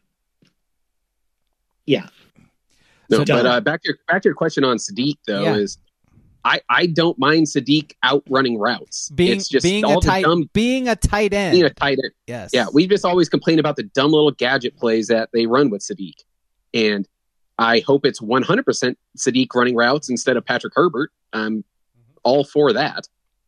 yeah. No, So but dumb. uh, back to your back to your question on Sadiq though Yeah. is I I don't mind Sadiq outrunning routes. Being it's just being all a tight the dumb being a tight end. being a tight end. Yes. Yeah, we just always complain about the dumb little gadget plays that they run with Sadiq, and I hope it's one hundred percent Sadiq running routes instead of Patrick Herbert. I'm all for that.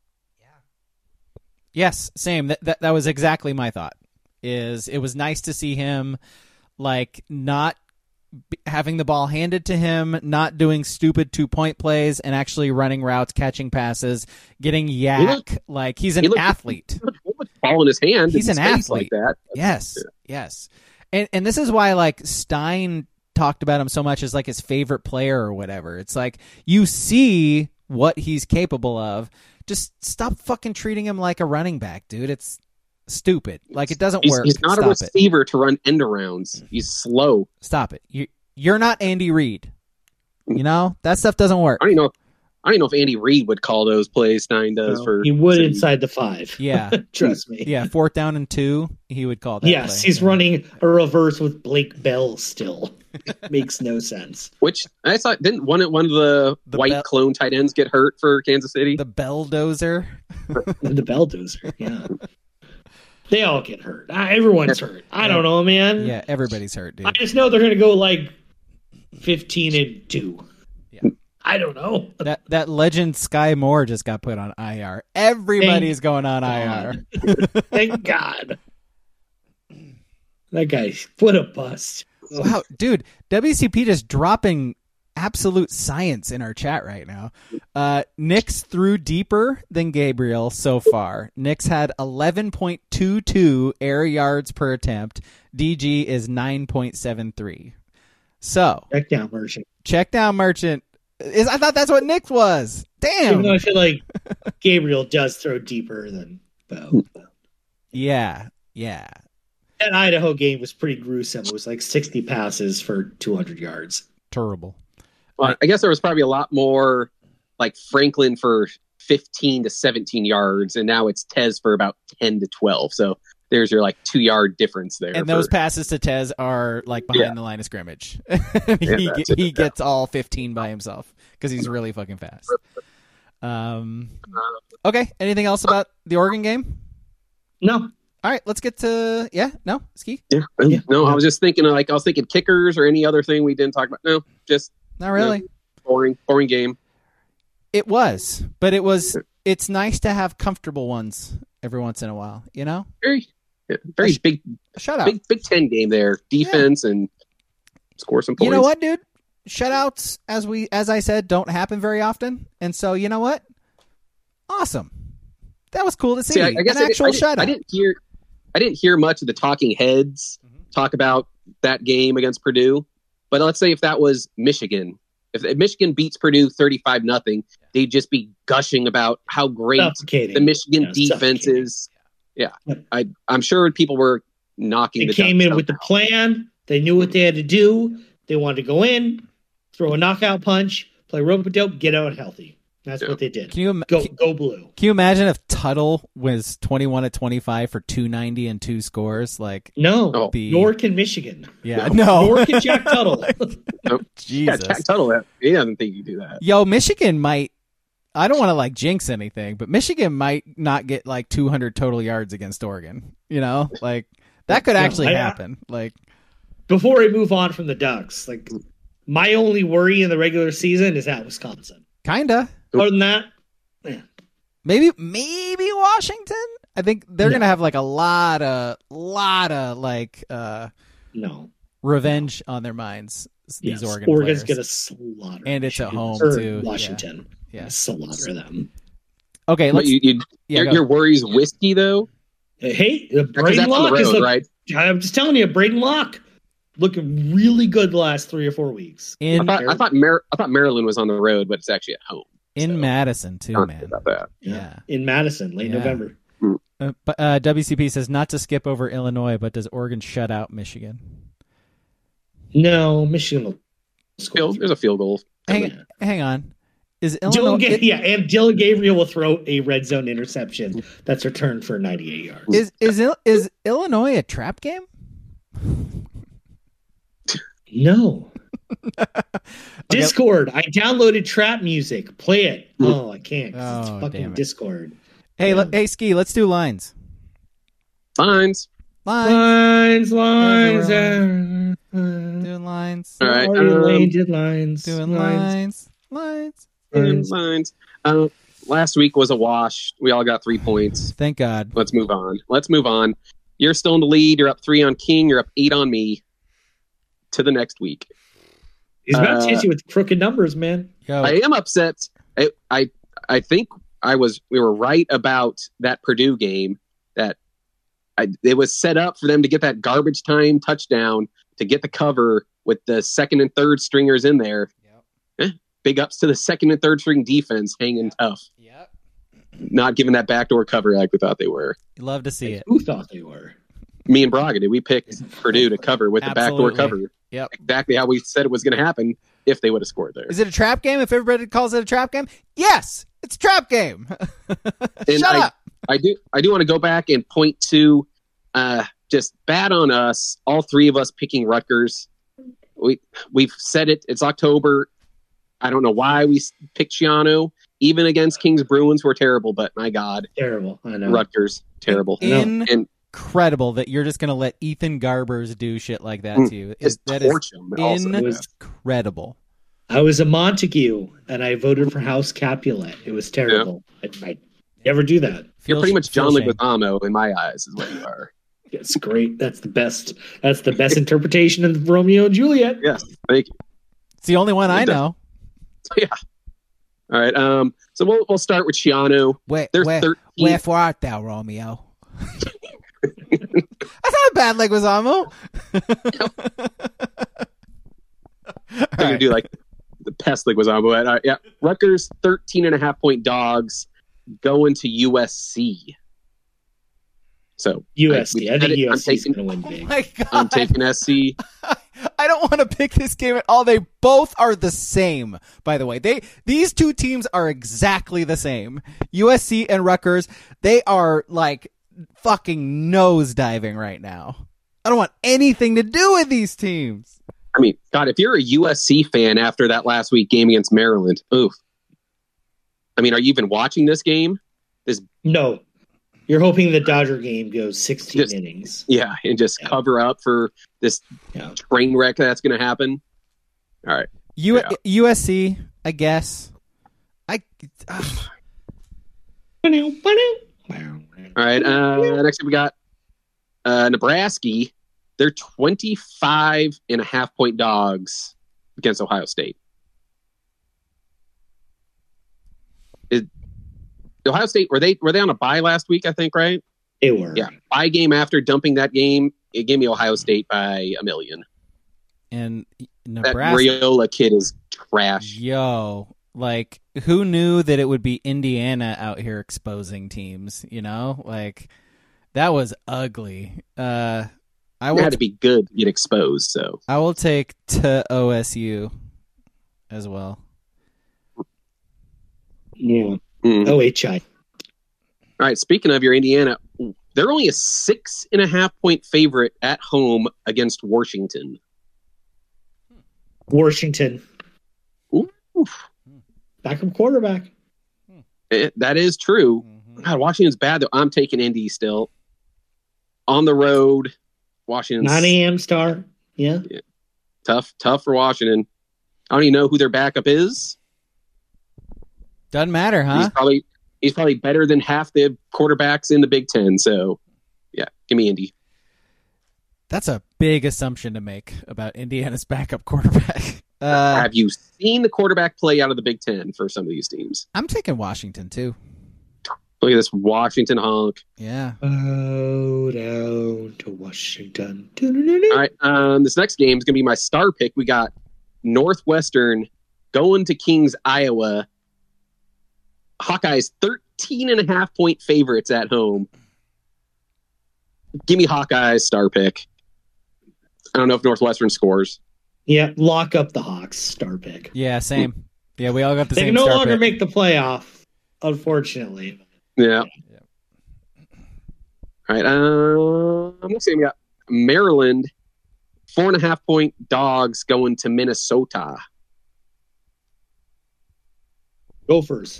Yes, same. That, that that was exactly my thought. Is it was nice to see him like not b- having the ball handed to him, not doing stupid two point plays, and actually running routes, catching passes, getting yak. looked- like he's an he looked- athlete. With the ball in his hand, He's in an space athlete. like that. Yes, yes, and and this is why like Stein talked about him so much as like his favorite player or whatever. It's like you see what he's capable of. Just stop fucking treating him like a running back, dude. It's stupid. Like it doesn't He's, work. he's not Stop a it. receiver to run end arounds. He's slow. Stop it. You you're not Andy Reid. You know that stuff doesn't work. I don't even know. I don't even know if Andy Reid would call those plays Stein does No, for. he would City. inside the five. Yeah. Trust me. Yeah, fourth down and two, he would call that. Yes, play. he's Yeah. running a reverse with Blake Bell still. Makes no sense. Which I saw didn't one one of the, The white Bell- clone tight ends get hurt for Kansas City. The Belldozer. The Belldozer, yeah. They all get hurt. Uh, Everyone's hurt. I don't know, man. Yeah, everybody's hurt, I dude. just know they're going to go like fifteen and two. Yeah. I don't know. That that legend Sky Moore just got put on I R. Everybody's going on I R. Thank God. That guy, what a bust. Wow, dude, W C P just dropping absolute science in our chat right now. Uh, Knicks threw deeper than Gabriel so far. Knicks had eleven point two two air yards per attempt. D G is nine point seven three. So, Check down, Merchant. check down Merchant. Is I thought that's what Knicks was. Even though Damn. I feel like Gabriel does throw deeper than Bo. Yeah, yeah. That Idaho game was pretty gruesome. It was like sixty passes for two hundred yards. Terrible. Well, I guess there was probably a lot more like Franklin for fifteen to seventeen yards, and now it's Tez for about ten to twelve. So there's your like two yard difference there. And for- those passes to Tez are like behind Yeah. the line of scrimmage. Yeah, he that's ge- it. he gets all fifteen by himself because he's really fucking fast. Um, okay. Anything else about the Oregon game? No. All right, let's get to yeah. No, Ski. Yeah. Yeah. No, I was just thinking like I was thinking kickers or any other thing we didn't talk about. No, just Not really. boring, boring game. It was, but it was. It's nice to have comfortable ones every once in a while. You know, Very, yeah, very Sh- big, shut up. big, Big Ten game there. Defense and score some points. You know what, dude? Shutouts, as we as I said, don't happen very often, and so you know what? Awesome. That was cool to see. See, I, I guess An I, actual I, didn't, shutout. I didn't hear, I didn't hear much of the talking heads Mhm. talk about that game against Purdue. But let's say if that was Michigan, if, if Michigan beats Purdue thirty-five nothing, they'd just be gushing about how great Suffocating. the Michigan Yeah, defense suffocating. is. Yeah, Yep. I, I'm sure people were knocking. They the came Ducks in with the somehow. plan. They knew what they had to do. They wanted to go in, throw a knockout punch, play rope a dope, get out healthy. That's Yeah. what they did. Can you im- Go can, go blue. can you imagine if Tuttle was twenty-one to twenty-five for two ninety and two scores? Like, No, Oh. the nor can Michigan. yeah, no, Nor can Jack Tuttle. Yeah, Jesus. Jack Tuttle, he doesn't think you do that. Yo, Michigan might. I don't want to like jinx anything, but Michigan might not get like two hundred total yards against Oregon. You know, like that could No, actually I- happen. Like, Before we move on from the Ducks, like my only worry in the regular season is at Wisconsin. kinda. Other than that, eh, Maybe, maybe Washington. I think they're No. gonna have like a lot of, lot of like uh, no. revenge on their minds. These Yes, Oregon Oregon's players. gonna slaughter, And it's at Michigan. home, Or too. Washington, Yeah. slaughter them. Okay, But let's. you, you, yeah, your, go. your worries whiskey though. Hey, uh, Because Braden that's on Locke the is road, look, right? I'm just telling you, Braden Locke looking really good the last three or four weeks. I in thought I thought Mar- I thought Maryland was on the road, but it's actually at home. in so- Madison too, Not man. about that. Yeah. In Madison, late Yeah. November. Uh, but uh, W C P says not to skip over Illinois, but does Oregon shut out Michigan? No, Michigan will score. Field, there's a field goal. Hang, hang on. Is Dylan, Illinois Ga- yeah, and Dylan Gabriel will throw a red zone interception that's returned for ninety-eight yards. is is Il- is Illinois a trap game? No. Discord. I downloaded trap music. Play it. Oh, I can't. 'cause Oh, it's fucking damn it. Discord. Hey, Yeah. let, hey, Ski, let's do lines. Fines. Lines. Lines, lines, Everyone. uh, uh, Doing lines. All right, oriented lines. Doing lines. lines. Lines. lines. Fines. Uh, last week was a wash. We all got three points. Thank God. Let's move on. Let's move on. You're still in the lead. You're up three on King. You're up eight on me. To the next week. He's about to Uh, hit you with crooked numbers, man. Go. I am upset. I, I I think I was we were right about that Purdue game. That I, it was set up for them to get that garbage time touchdown to get the cover with the second and third stringers in there. Yep. Eh, big ups to the second and third string defense hanging tough, Yep. not giving that backdoor cover like we thought they were. You love to see it. Who thought they were? Me and Braga did. We picked Purdue to cover with the backdoor Absolutely. cover. Yep. Exactly how we said it was going to happen. if they would have scored there. Is it a trap game? If everybody calls it a trap game, yes, it's a trap game. And Shut I, up. I do. I do want to go back and point to uh, just bad on us. All three of us picking Rutgers. We we've said it. It's October. I don't know why we picked Shiano. Even against Kings Bruins, we're terrible. But my God, Terrible. I know. Rutgers terrible. In- And Incredible that you're just going to let Ethan Garbers do shit like that Mm, to you. just That is torch them. Also. It was- incredible. I was a Montague, and I voted for House Capulet. It was terrible. I, I never do that. You're Feel- pretty much feel John shame. Leguizamo in my eyes, is what you are. It's great. That's the best. That's the best interpretation of Romeo and Juliet. Yes, thank you. It's the only one I It does- know. Yeah. All right. Um. So we'll we'll start with Shiano. Where, They're where, thirteen. wherefore art thou, Romeo? That's not a bad Leguizamo. They're gonna do like the pest Leguizamo. All right, yeah. Rutgers thirteen and a half point dogs going to U S C. So U S C. we I, said think it. U I'm S C is taking. going to win Oh big. my God. I'm taking S C. I don't want to pick this game at all. They both are the same, by the way. They these two teams are exactly the same. U S C and Rutgers, they are like fucking nosediving right now. I don't want anything to do with these teams. I mean, God, if you're a U S C fan after that last week game against Maryland, oof. I mean, are you even watching this game? No. You're hoping the Dodger game goes sixteen Just- innings. Yeah, and just Yeah. cover up for this Yeah. train wreck that's going to happen. All right. U- Yeah. U S C, I guess. I ugh. All right. Uh, next we got uh, Nebraska. They're twenty-five and a half point dogs against Ohio State. Is, Ohio State, were they were they on a bye last week, I think, right? They were. Yeah. Bye game after dumping that game, it gave me Ohio State by a million. and That Nebraska. Riola kid is trash. Yo, like who knew that it would be Indiana out here exposing teams, you know? Like that was ugly. Uh I It will had to be good to get exposed, so. I will take to O S U as well. Yeah. Mm. O H I. All right, speaking of your Indiana, they're only a six and a half point favorite at home against Washington. Washington. Oof. Backup quarterback. It, that is true. God, Washington's bad, though. I'm taking Indy still. On the road, Washington's nine a.m. star. Yeah. tough, tough for Washington. I don't even know who their backup is. Doesn't matter, He's huh? probably he's probably better than half the quarterbacks in the Big Ten. So, yeah, give me Indy. That's a big assumption to make about Indiana's backup quarterback. Uh, Have you seen the quarterback play out of the Big Ten for some of these teams? I'm taking Washington too. Look at this Washington honk. Yeah. Bow down to Washington. All right, um, this next game is going to be my star pick. We got Northwestern going to Kings, Iowa. Hawkeyes thirteen and a half point favorites at home. Give me Hawkeyes star pick. I don't know if Northwestern scores. Yeah, lock up the Hawks. Star pick. Yeah, same. Yeah, we all got the They same can no star longer pick. make the playoff, unfortunately. Yeah. All right. Um, let's see. We got Maryland, four and a half point dogs going to Minnesota. Gophers.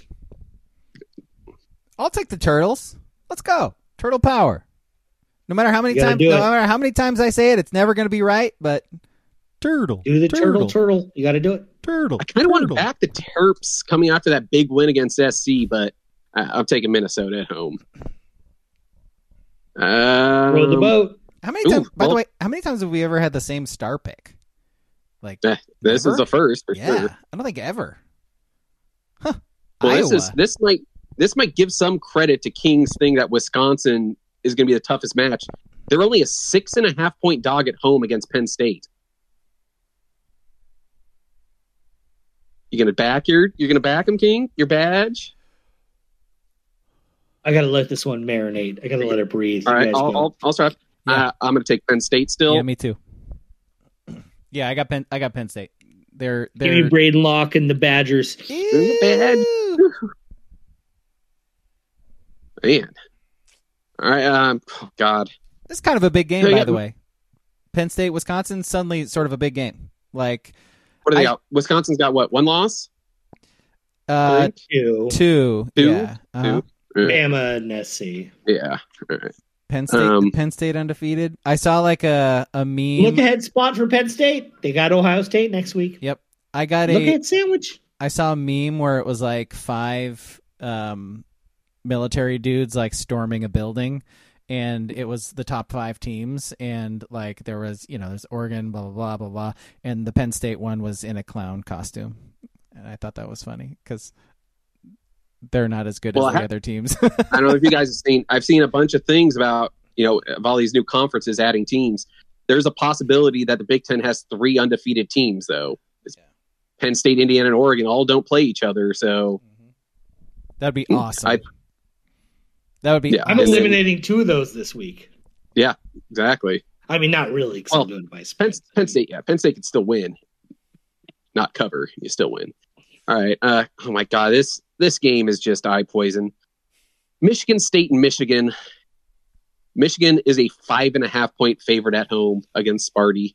I'll take the Turtles. Let's go. Turtle power. No matter how many You gotta times do no it. matter how many times I say it, it's never going to be right, but turtle. Do the turtle, turtle. You got to do it. Turtle. I kind of want to turtle. back the Terps coming after that big win against S C, but I, I'm taking Minnesota at home. Um, Row the boat. How many Ooh, times by the well- way, how many times have we ever had the same star pick? Like eh, This Never? is the first for yeah, sure. I don't think ever. Huh. Well, Iowa. this is this might this might give some credit to King's thing that Wisconsin is going to be the toughest match. They're only a six and a half point dog at home against Penn State. You gonna back your? You're gonna back him, King? Your badge? I got to let this one marinate. I got to let it breathe. All You right, guys I'll, go. I'll I'll start. Yeah. Uh, I'm gonna take Penn State still. Yeah, me too. Yeah, I got Penn I got Penn State. they're Give they're me Braden Locke and the Badgers. Ew. Man. All right. Um. Oh, God. It's kind of a big game, So, by yeah. the way. Penn State, Wisconsin, suddenly sort of a big game. Like What do they I- got? Wisconsin's got what? One loss? uh, Two. two, Two? yeah, uh-huh. Two? Bama and S C. Yeah. All right. Penn State, Um, Penn State undefeated. I saw like a a meme. Look ahead spot for Penn State. They got Ohio State next week. Yep, I got Look a. at sandwich. I saw a meme where it was like five um, military dudes like storming a building, and it was the top five teams, and like there was, you know, there's Oregon, blah blah blah blah blah, and the Penn State one was in a clown costume, and I thought that was funny because they're not as good Well, as the I- other teams. I don't know if you guys have seen. I've seen a bunch of things about, you know, of all these new conferences adding teams. There's a possibility that the Big Ten has three undefeated teams, though. Yeah. Penn State, Indiana, and Oregon all don't play each other, so That'd be awesome. I- that would be. Yeah, I'm And then- eliminating two of those this week. exactly. I mean, not really, because Well, I'm doing it by Penn, spread. Penn State, yeah, Penn State could still win, not cover. You still win. All right. Uh, oh my God, this this game is just eye poison. Michigan State and Michigan. Michigan is a five and a half point favorite at home against Sparty.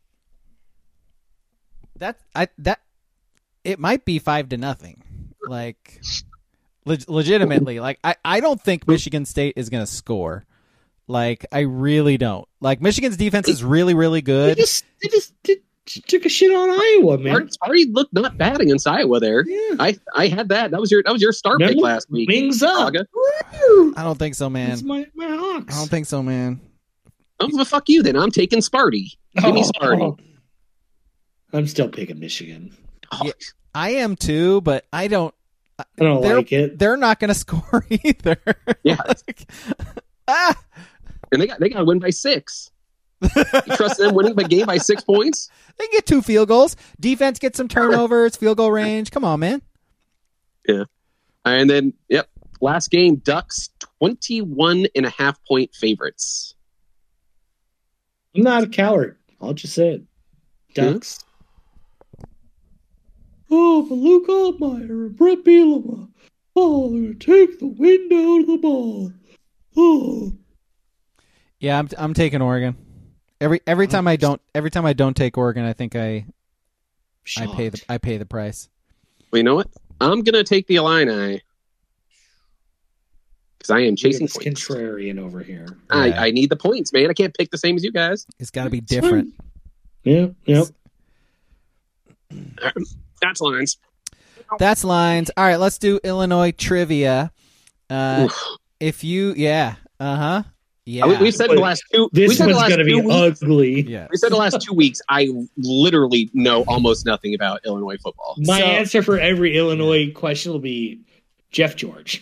That I that it might be five to nothing. Like leg- legitimately, like I, I don't think Michigan State is going to score. Like I really don't. Like Michigan's defense is really really They good. just, they just did, took a shit on Iowa, man. Sparty looked not bad against Iowa there. Yeah. I I had that. That was your that was your star pick Remember? last week. Wings up. Saga. Woo! I don't think so, man. That's my, my Hawks. I don't think so, man. Oh, well, fuck you then. I'm taking Sparty. Give me Sparty. Oh. I'm still picking Michigan. Oh, Yeah. I am too, but I don't. I don't They're- like it. They're not going to score either. Yeah. Like, ah. And they got they got to win by six. You trust them winning the game by six points? They can get two field goals. Defense gets some turnovers, field goal range. Come on, man. And then, yep, last game, Ducks twenty-one and a half point favorites. I'm not a coward. I'll just say it. Ducks. Oh, but Luke Altmaier and Brett Bielema. Oh, they're going to take the wind out of the ball. Oh. Yeah, I'm I'm taking Oregon. Every every time I don't every time I don't take Oregon, I think I I pay the I pay the price. Well, you know what? I'm going to take the Illini because I am chasing It's points. contrarian over here. I, Yeah. I need the points, man. I can't pick the same as you guys. It's got to be It's different. fine. Yeah, yep. That's lines. That's lines. All right, let's do Illinois trivia. Uh, Oof. if you, yeah, uh huh, yeah, We, we've said the last two. we This said the one's last going to be two weeks, ugly. yeah. We said the last two weeks. I literally know almost nothing about Illinois football. My So- answer for every Illinois question will be Jeff George.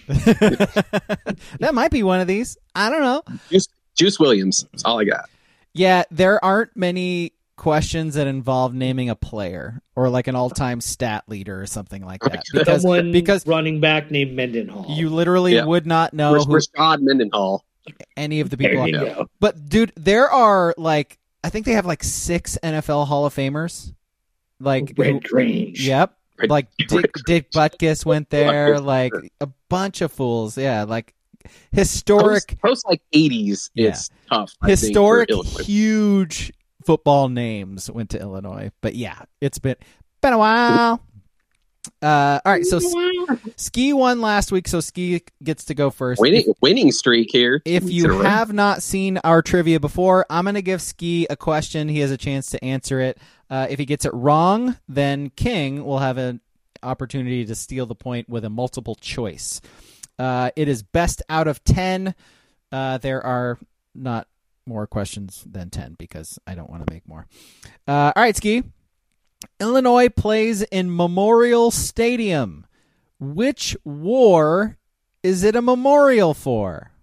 That might be one of these. I don't know. Juice, Juice Williams. That's all I got. Yeah, there aren't many questions that involve naming a player or like an all-time stat leader or something like that because Someone because running back named Mendenhall. you literally Yeah. would not know Rash- who Rashad Mendenhall. any of the there people. you Yeah. go. But dude, there are like I think they have like six N F L Hall of Famers. Like who- Red Grange. Yep. Red- Like Red Dick, Grange. Dick Butkus went there, like a bunch of fools. Yeah, like historic, Post, post like eighties. Yeah. It's tough. I think, for historic, Illinois. huge football names went to Illinois. But yeah, it's been been a while. Uh, all right, so S- Ski won last week, so Ski gets to go first. winning winning streak here. If Weeks you in a row. have not seen our trivia before, I'm going to give Ski a question. He has a chance to answer it. Uh, if he gets it wrong, then King will have an opportunity to steal the point with a multiple choice. Uh, it is best out of ten. Uh, there are not more questions than ten because I don't want to make more. Uh, all right, Ski. Illinois plays in Memorial Stadium. Which war is it a memorial for?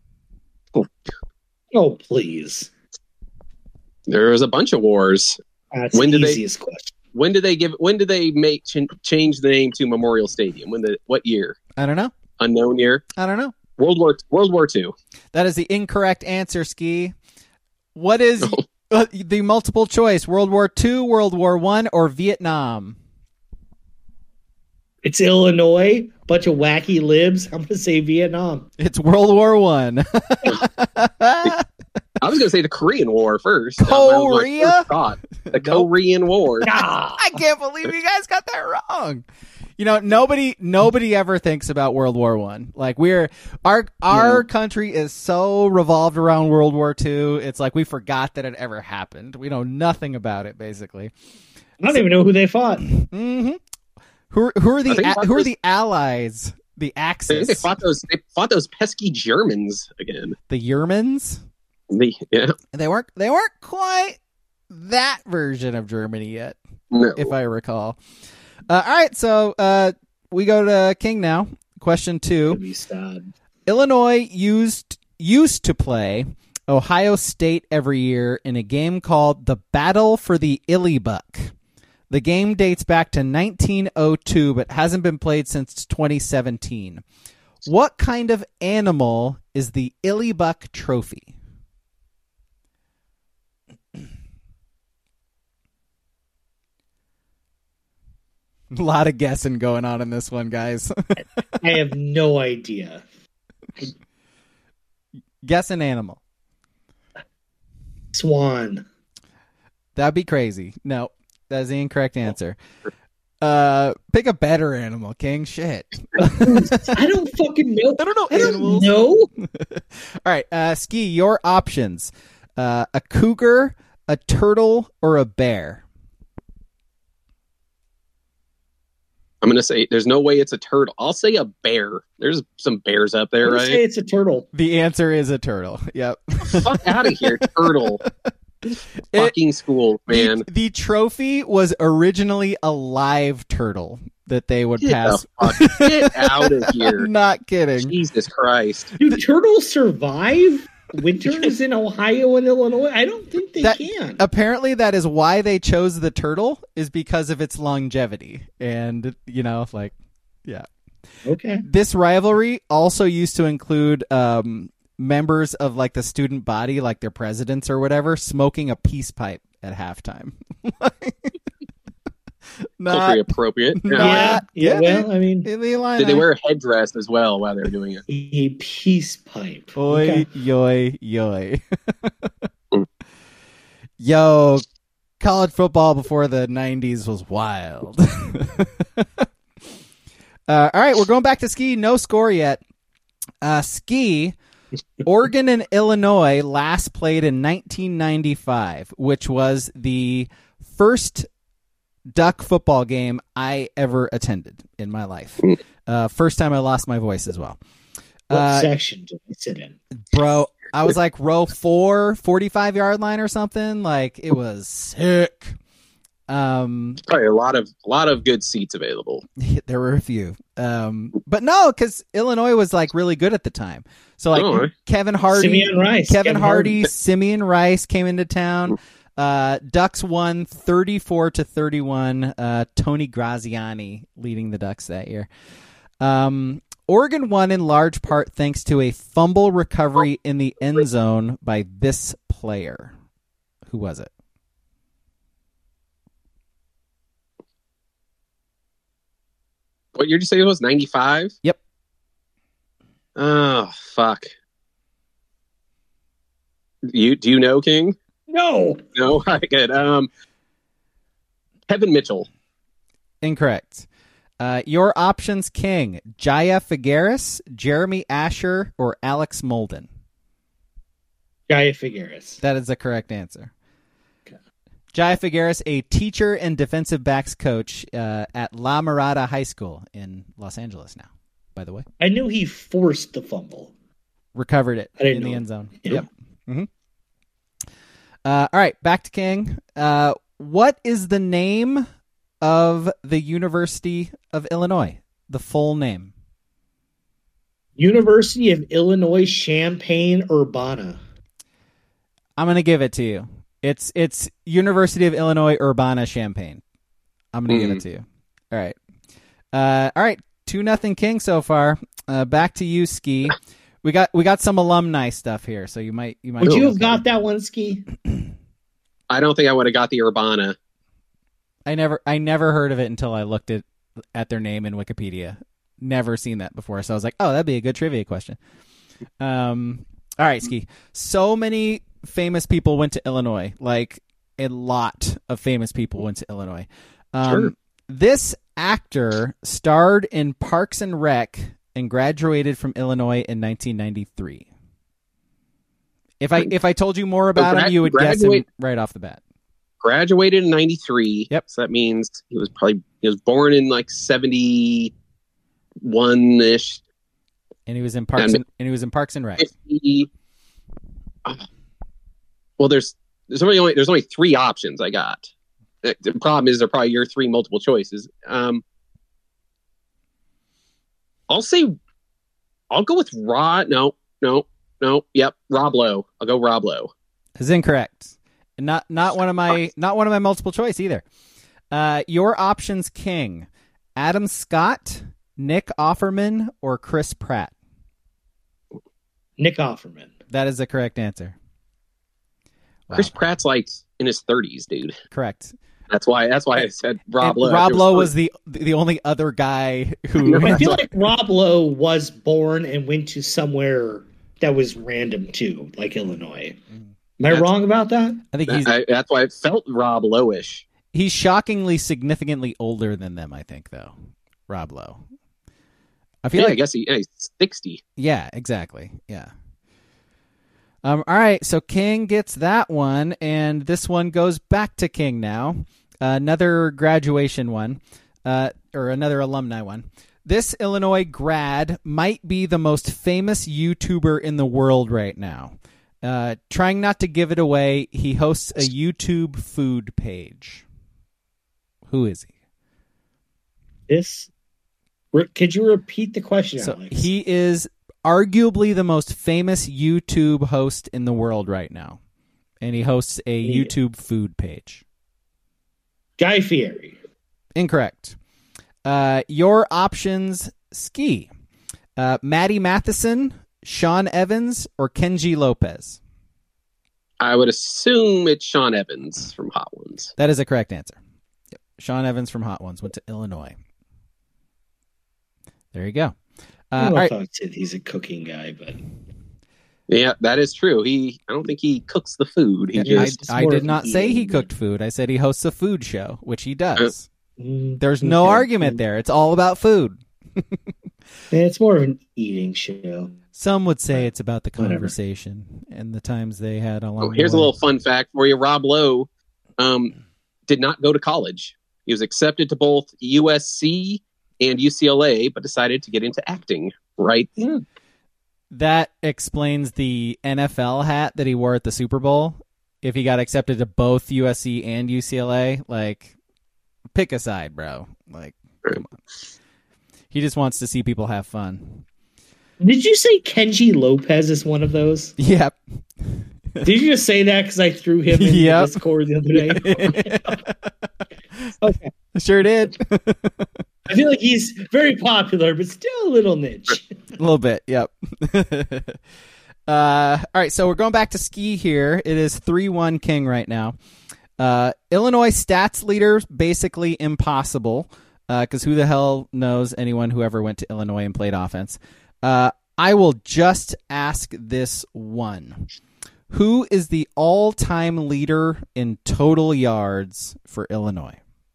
Oh, please. There's a bunch of wars. That's When the did they- easiest question. When did they give? When did they make ch- change the name to Memorial Stadium? When the what year? I don't know. Unknown year. I don't know. World War World War Two. That is the incorrect answer, Ski. What is uh, the multiple choice? World War Two, World War One, or Vietnam? It's Illinois. Bunch of wacky libs. I'm gonna say Vietnam. It's World War One. I was going to say the Korean War first. That was my Korea? first thought. The Korean War. Ah, I can't believe you guys got that wrong. You know, nobody nobody ever thinks about World War One. Like we're our our Yeah. country is so revolved around World War Two. It's like we forgot that it ever happened. We know nothing about it, basically. I don't even know who they fought. Mm-hmm. Who who are I the think a- who are those- the allies? The I think Axis. they fought those. They fought those pesky Germans again. The Yermans. The, yeah. They weren't they weren't quite that version of Germany yet, No. if I recall. Uh, all right, so uh, we go to King now. Question two. Could be sad. Illinois used used to play Ohio State every year in a game called the Battle for the Illibuck. The game dates back to nineteen oh two, but hasn't been played since twenty seventeen. What kind of animal is the Illibuck Trophy? A lot of guessing going on in this one, guys. I have no idea. Guess an animal. Swan. That'd be crazy. No, that's the incorrect answer. Uh, pick a better animal, King. Shit. I don't fucking know. I don't know I don't animals. know. All right, uh, Ski, your options. Uh, a cougar, a turtle, or a bear? I'm going to say there's no way it's a turtle. I'll say a bear. There's some bears up there, I'm gonna right? say it's a turtle. The answer is a turtle. Yep. Fuck out of here, turtle. It- Fucking school, man. The, the trophy was originally a live turtle that they would Get pass. the fuck get out of here. I'm not kidding. Jesus Christ. Do turtles survive winters in Ohio and Illinois? I don't think they That- can. Apparently, that is why they chose the turtle, is because of its longevity. And, you know, like, yeah. Okay. This rivalry also used to include um, members of, like, the student body, like their presidents or whatever, smoking a peace pipe at halftime. Not Culturally appropriate. Yeah. Not- Yeah. Yeah. yeah, Well, I mean, in the line. Did they wear a headdress as well while they were doing it? a peace pipe. Oi, Okay. yoy, yoy. Yo, college football before the nineties was wild. uh, all right, we're going back to Ski. No score yet. Uh, Ski, Oregon and Illinois last played in nineteen ninety-five, which was the first Duck football game I ever attended in my life. Uh, first time I lost my voice as well. What Uh, section did I sit in? Bro, I was like row four, forty-five yard line or something. Like, it was sick. Um, Probably a lot of a lot of good seats available. there were a few. Um, but no, because Illinois was like really good at the time. So like Oh, right. Kevin Hardy, Simeon Rice. Kevin, Kevin Hardy, Hardy. Simeon Rice came into town. Uh, Ducks won thirty-four to thirty-one. Uh, Tony Graziani leading the Ducks that year. Um, Oregon won in large part thanks to a fumble recovery in the end zone by this player. Who was it? What year did you say it was? ninety-five? Yep. Oh, fuck. You do you know, King? No. No? All right, good. Um, Kevin Mitchell. Incorrect. Uh, your options, King: Jaya Figueres, Jeremy Asher, or Alex Molden. Jaya Figueres. That is the correct answer. Okay. Jaya Figueres, a teacher and defensive backs coach uh, at La Mirada High School in Los Angeles now, by the way. I knew he forced the fumble. Recovered it I didn't in the know. end zone. Yeah. Yep. hmm Uh, all right, back to King. Uh, what is the name of the University of Illinois? The full name. University of Illinois Champaign-Urbana. I'm going to give it to you. It's it's University of Illinois Urbana-Champaign. I'm going to give it to you. All right. Uh, all right. Two nothing King so far. Uh, back to you, Ski. We got we got some alumni stuff here, so you might you might. Would be you have okay. got that one, Ski? I don't think I would have got the Urbana. I never I never heard of it until I looked at at their name in Wikipedia. Never seen that before, so I was like, oh, that'd be a good trivia question. Um, all right, Ski. So many famous people went to Illinois. Like a lot of famous people went to Illinois. Um, Sure. This actor starred in Parks and Rec and graduated from Illinois in nineteen ninety-three. If I if I told you more about gra- him, you would guess him graduate- right off the bat. Graduated in ninety-three. Yep. So that means he was probably he was born in like seventy-one ish. And he was in Parks And- and, and he was in Parks and Rec. fifty. Uh, well, there's there's only, only there's only three options I got. The, the problem is they're probably your three multiple choices. Um, I'll say I'll go with Rod. No, no, no. Yep, Rob Lowe. I'll go Rob Lowe. Is incorrect. And not not one of my not one of my multiple choice either. Uh, your options, King: Adam Scott, Nick Offerman, or Chris Pratt. Nick Offerman. That is the correct answer. Wow. Chris Pratt's like in his thirties, dude. Correct. That's why. That's why I said Rob And Lowe. Rob It Lowe fun. was the the only other guy who. I I feel like Rob Lowe was born and went to somewhere that was random too, like Illinois. Am I That's- wrong about that? I think he's I, that's why it felt Rob Lowe-ish. he's shockingly significantly older than them. I think though, Rob Lowe. I feel Yeah, like I guess he, yeah, he's sixty. Yeah, exactly. Yeah. Um, all right, so King gets that one, and this one goes back to King now. Uh, another graduation one, uh, or another alumni one. This Illinois grad might be the most famous YouTuber in the world right now. Uh, trying not to give it away, he hosts a YouTube food page. Who is he? This. Re- Could you repeat the question, So Alex? he is arguably the most famous YouTube host in the world right now. And he hosts a Yeah. YouTube food page. Guy Fieri. Incorrect. Uh, your options, Ski. Uh, Maddie Matheson, Sean Evans, or Kenji Lopez. I would assume it's Sean Evans from Hot Ones. That is a correct answer. Yep. Sean Evans from Hot Ones went to Illinois. There you go. I Uh, don't all know right. if I would say he's a cooking guy, but Yeah, that is true. He, I don't think he cooks the food. He I, just, it's I more did of not an say he eating. cooked food. I said he hosts a food show, which he does. Mm, There's no okay. argument there. It's all about food. Yeah, it's more of an eating show. Some would say it's about the Whatever. conversation and the times they had along oh, the here's a way. little fun fact for you. Rob Lowe um, did not go to college. He was accepted to both U S C and U C L A, but decided to get into acting. Right? That explains the N F L hat that he wore at the Super Bowl. If he got accepted to both U S C and U C L A, like, pick a side, bro. Like, come on. He just wants to see people have fun. Did you say Kenji Lopez is one of those? Yep. Did you just say that because I threw him in Yep. the Discord the other day? Okay. Sure did. I feel like he's very popular, but still a little niche. A little bit, yep. uh, all right, so we're going back to Ski here. It is three one King right now. Uh, Illinois stats leader, basically impossible, because who the hell knows anyone who ever went to Illinois and played offense. Uh, I will just ask this one. Who is the all-time leader in total yards for Illinois?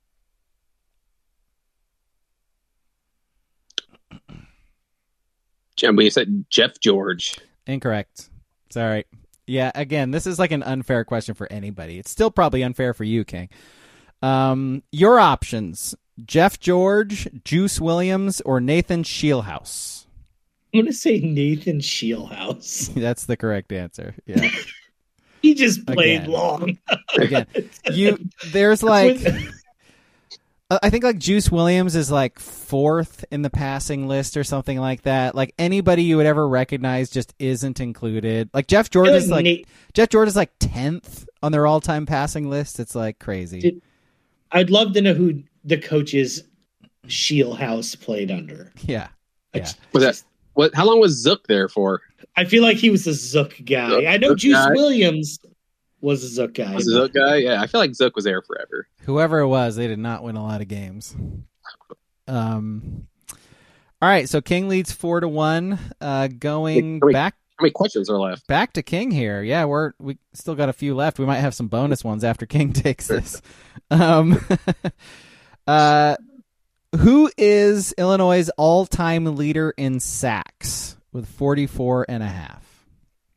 And we said Jeff George. Incorrect. Sorry. Yeah, again, this is like an unfair question for anybody. It's still probably unfair for you, King. Um, your options: Jeff George, Juice Williams, or Nathan Shielhouse. I'm going to say Nathan Shielhouse. That's the correct answer. Yeah. He just played Again. long. Again, you there's like I think like Juice Williams is like fourth in the passing list or something like that. Like anybody you would ever recognize just isn't included. Like Jeff George is like Nate, Jeff George is like tenth on their all-time passing list. It's like crazy. Did- I'd love to know who the coach's Shielhouse played under. Yeah. I Yeah. just- Was that what? How long was Zook there for? I feel like he was a Zook guy. Zook- I know Zook Juice guy. Williams was a Zook guy. Was it Zook guy? Yeah, I feel like Zook was there forever. Whoever it was, they did not win a lot of games. Um, all right, so King leads four to one. Uh, going How many- back How many questions are left? back to King here. Yeah, we're we still got a few left. We might have some bonus ones after King takes this. Um, uh, who is Illinois' all-time leader in sacks with forty-four and a half?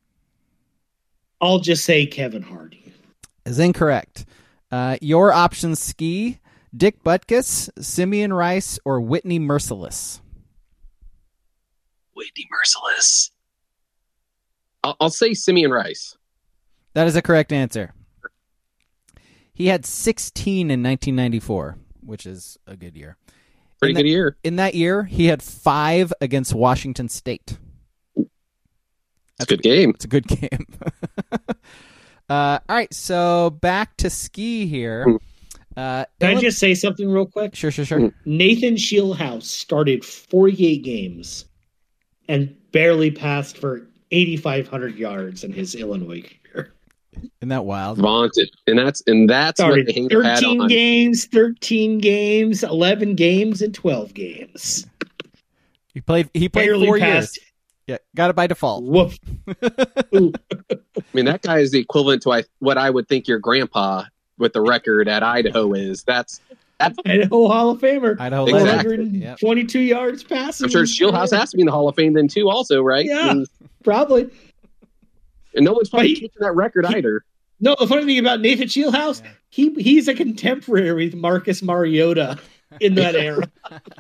I'll just say Kevin Hardy. Is incorrect. Uh, your options: Ski, Dick Butkus, Simeon Rice, or Whitney Merciless. Whitney Merciless. I'll, I'll say Simeon Rice. That is a correct answer. He had sixteen in nineteen ninety-four, which is a good year. Pretty in good that, year. In that year, he had five against Washington State. That's a good game. It's a good game. uh, all right, so back to Ski here. Uh, Can I Illin- just say something real quick? Sure, sure, sure. Nathan Shieldhouse started forty-eight games and barely passed for eighty-five hundred yards in his Illinois career. Isn't that wild? Vaunted. And that's and that's what Started they hang their hat thirteen on. games, thirteen games, eleven games, and twelve games. He played. He played Barely four passed. years. Yeah, got it by default. Woof. Ooh. I mean, that guy is the equivalent to I, what I would think your grandpa with the record at Idaho is. That's that's. Idaho Hall of Famer. Idaho Exactly. legend. four hundred Yep. twenty-two yards passing. I'm sure Shieldhouse has to be in the Hall of Fame then too, also, right? Yeah. And, Probably. and no one's probably But he- kicking that record he- either. No, the funny thing about Nathan Shieldhouse, Yeah. he he's a contemporary with Marcus Mariota in that era.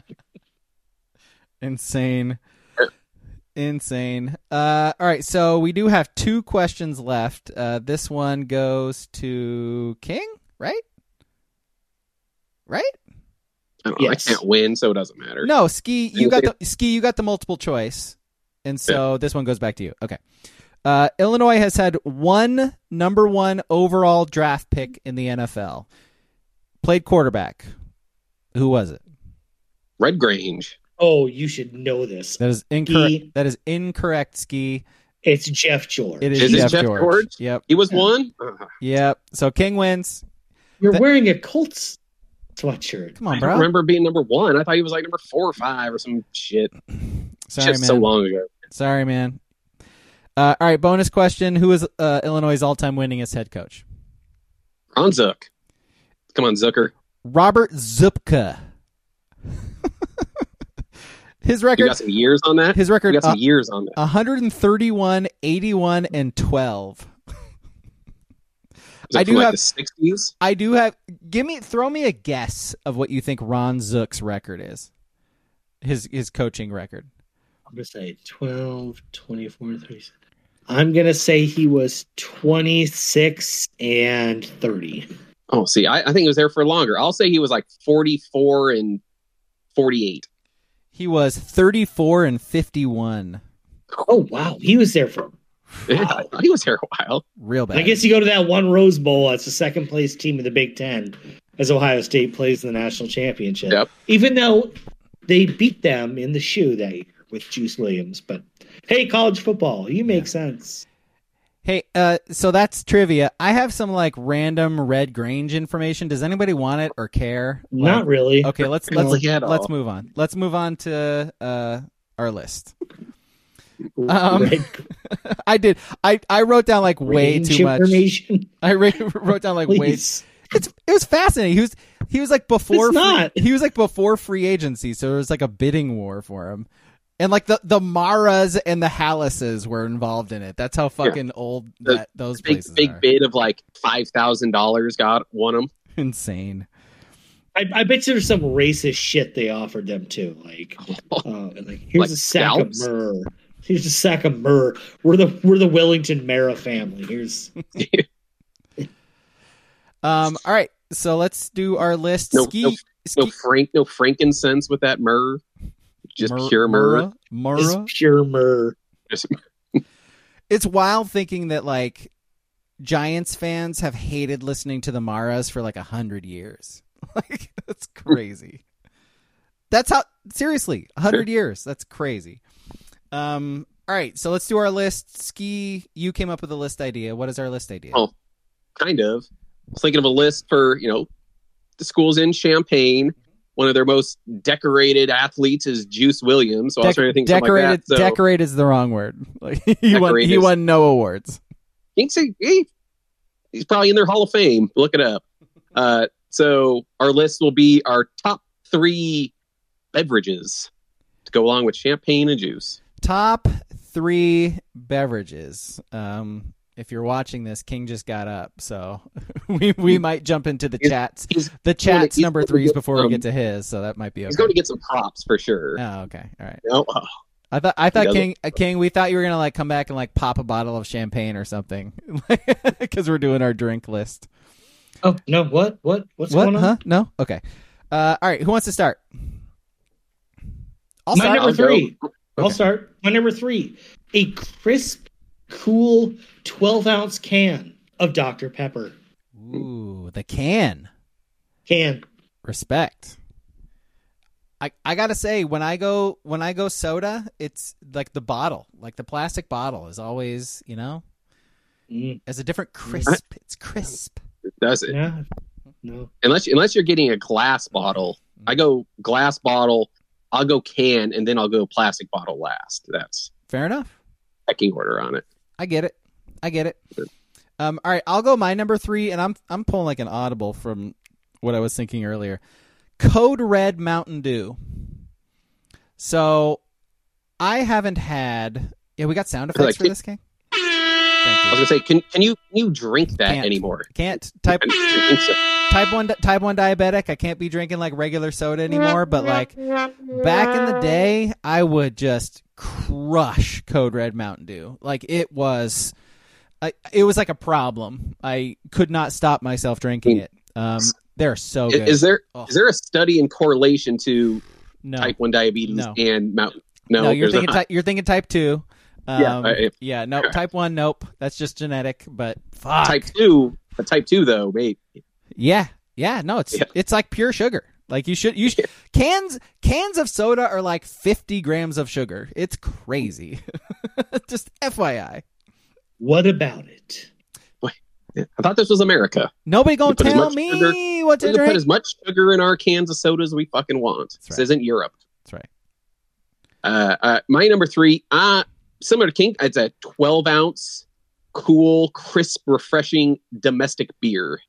Insane. Insane. Uh, all right, so we do have two questions left. Uh, this one goes to King, right? Right? I, don't know, Yes. I can't win, so it doesn't matter. No, Ski. You got the Ski. You got the multiple choice, and so this one goes back to you. Okay. Uh, Illinois has had one number one overall draft pick in the N F L. Played quarterback. Who was it? Red Grange. Oh, you should know this. That is incorrect. Ski. That is incorrect. Ski. It's Jeff George. It is, Is it Jeff, Jeff George. George? Yep. He was Yeah. one. Uh, Yep. So King wins. You're That- wearing a Colts sweatshirt. Come I on, don't bro. remember being number one. I thought he was like number four or five or some shit. Sorry, Shit man. so long ago. Sorry, man. Uh, all right. Bonus question: who is uh, Illinois' all-time winningest head coach? Ron Zook. Come on, Zucker. Robert Zupka. His You record. got some years on that? His You record. got some Uh, years on that. one thirty-one, eighty-one, and twelve. Was it I from, do like have- the sixties. I do have. Give me. Throw me a guess of what you think Ron Zook's record is. His his coaching record. I'm going to say twelve, twenty-four, thirty-six. I'm going to say he was twenty-six and thirty. Oh, see, I, I think he was there for longer. I'll say he was like forty-four and forty-eight. He was thirty-four and fifty-one. Oh, wow. He was there for. Yeah, he was there a while. Real bad. I guess you go to that one Rose Bowl. It's the second place team in the Big Ten as Ohio State plays in the national championship. Yep. Even though they beat them in the shoe that year with Juice Williams. But hey, college football, you make sense. Hey, uh, so that's trivia. I have some like random Red Grange information. Does anybody want it or care? Not Like- really. Okay, let's Not let's really at all. let's move on. Let's move on to uh, our list. Um, Red I did. I, I wrote down like way Grange too much. information. I re- wrote down like way. Please. It's it was fascinating. He was he was like before It's free- not. he was like before free agency, so it was like a bidding war for him. And like the the Maras and the Hallises were involved in it. That's how fucking old The that those Big places big are. bid of like five thousand dollars got won him. Insane. I, I bet you there's some racist shit they offered them too. Like, uh, like here's Like a sack scalps? of myrrh. Here's a sack of myrrh. We're the we're the Wellington Mara family. Here's Um. All right. So let's do our list. No- ski, no- ski No frank, no frankincense with that myrrh. Just Mur- pure myrrh. Murrah. is Murrah. pure myrrh. Just, It's wild thinking that like Giants fans have hated listening to the Maras for like a hundred years. Like that's crazy. That's how seriously a hundred years. That's crazy. Um. All right. So let's do our list. Ski. You came up with a list idea. What is our list idea? Oh. kind of. I was thinking of a list for, you know, the schools in Champaign one of their most decorated athletes is Juice Williams. So I was Dec- trying to think decorated. like that. So Decorated is the wrong word. Like he won. Decorated He is- won no awards. He's, he, he's probably in their Hall of Fame. Look it up. Uh, so our list will be our top three beverages to go along with champagne and juice. Top three beverages. Um, if you're watching this, King just got up, so we we might jump into the He's- chats. He's, The chat's he's number going to threes get before we some- get to his, so that might be okay. he's going to get some props for sure. Oh, okay, all right. No, oh, I thought I thought doesn't- King uh, King. We thought you were gonna like come back and like pop a bottle of champagne or something because we're doing our drink list. Oh no! What? What? What's what? going on? Huh? No. Okay. Uh, all right. Who wants to start? I'll My start. number I'll go. three. I'll Okay. start. My number three. A crisp, cool twelve ounce can of Doctor Pepper. Ooh, the can. Can. Respect. I I gotta say when I go when I go soda, it's like the bottle, like the plastic bottle is always, you know, Mm, it's a different crisp. It's crisp. does it? yeah. No. Unless unless you're getting a glass bottle, I go glass bottle. I'll go can, and then I'll go plastic bottle last. That's Fair enough. pecking order on it. I get it. I get it. Um, all right, I'll go my number three, and I'm I'm pulling like an audible from what I was thinking earlier. Code Red Mountain Dew. So I haven't had. Yeah, we got sound effects Like, for this game. Thank I you. was gonna say, can can you can you drink that Can't. anymore? Can't type I don't think so. type one type one diabetic. I can't be drinking like regular soda anymore. But like back in the day, I would just crush Code Red Mountain Dew. Like it was, I, it was like a problem. I could not stop myself drinking it. Um, they're so good. Is there Oh. is there a study in correlation to no, type one diabetes No. and mountain? No, no, you're there's thinking not. ty- you're thinking type two. Um, Yeah, I- yeah, no, type one, nope. That's just genetic. But fuck, type two. But type two though, maybe. yeah, yeah, no, it's Yeah. it's like pure sugar. Like you should you should, cans cans of soda are like fifty grams of sugar. It's crazy. Just F Y I. What about it? I thought this was America. Nobody gonna We put as tell much me sugar- what to We're gonna drink. put as much sugar in our cans of soda as we fucking want. That's This right. isn't Europe. That's right. Uh, uh, my number three, uh, similar to King, it's a twelve ounce, cool, crisp, refreshing domestic beer.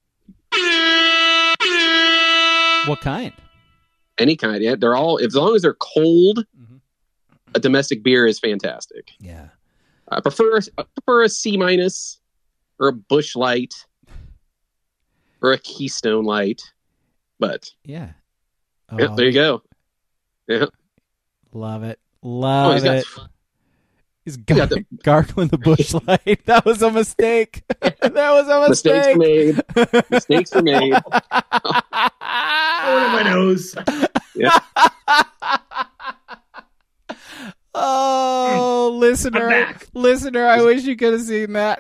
What kind? Any kind, yeah. They're all, as long as they're cold, Mhm. a domestic beer is fantastic. Yeah. I prefer, I prefer a C minus or a Bush Light or a Keystone Light, but Yeah. yeah, Oh, there you go. Yeah, Love it. oh, Love he's got, it. He's gar- got the- gargling the bush light. That was a mistake. that was a mistakes mistake. were made. Mistakes were made. Oh, my nose. Oh, listener, I'm back. listener! I wish you could have seen that.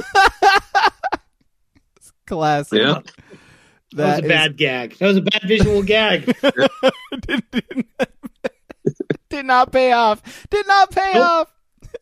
It's classic. Yeah. That, was a is- bad gag. That was a bad visual gag. did, did, did not pay off. Did not pay Nope. off.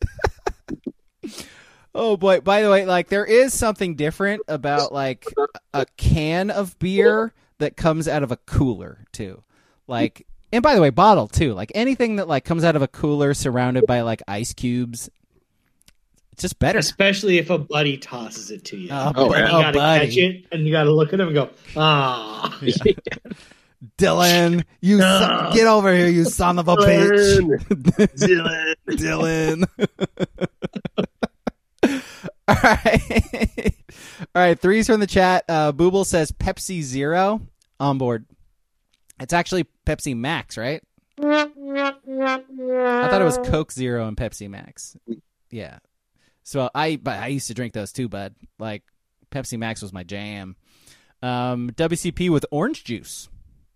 Oh boy! By the way, like there is something different about like a can of beer that comes out of a cooler too. Like, and by the way, bottle too. Like anything that like comes out of a cooler surrounded by like ice cubes, it's just better. Especially if a buddy tosses it to you. Oh, Oh, And yeah. you oh, gotta buddy. catch it and you gotta look at him and go, ah. Dylan, you No. son- get over here, you son of a bitch. Dylan. Dylan. All right. All right. Threes from the chat. Uh, Booble says Pepsi Zero on board. It's actually Pepsi Max, right? I thought it was Coke Zero and Pepsi Max. Yeah. So I, but I used to drink those too, bud. Like Pepsi Max was my jam. Um, W C P with orange juice.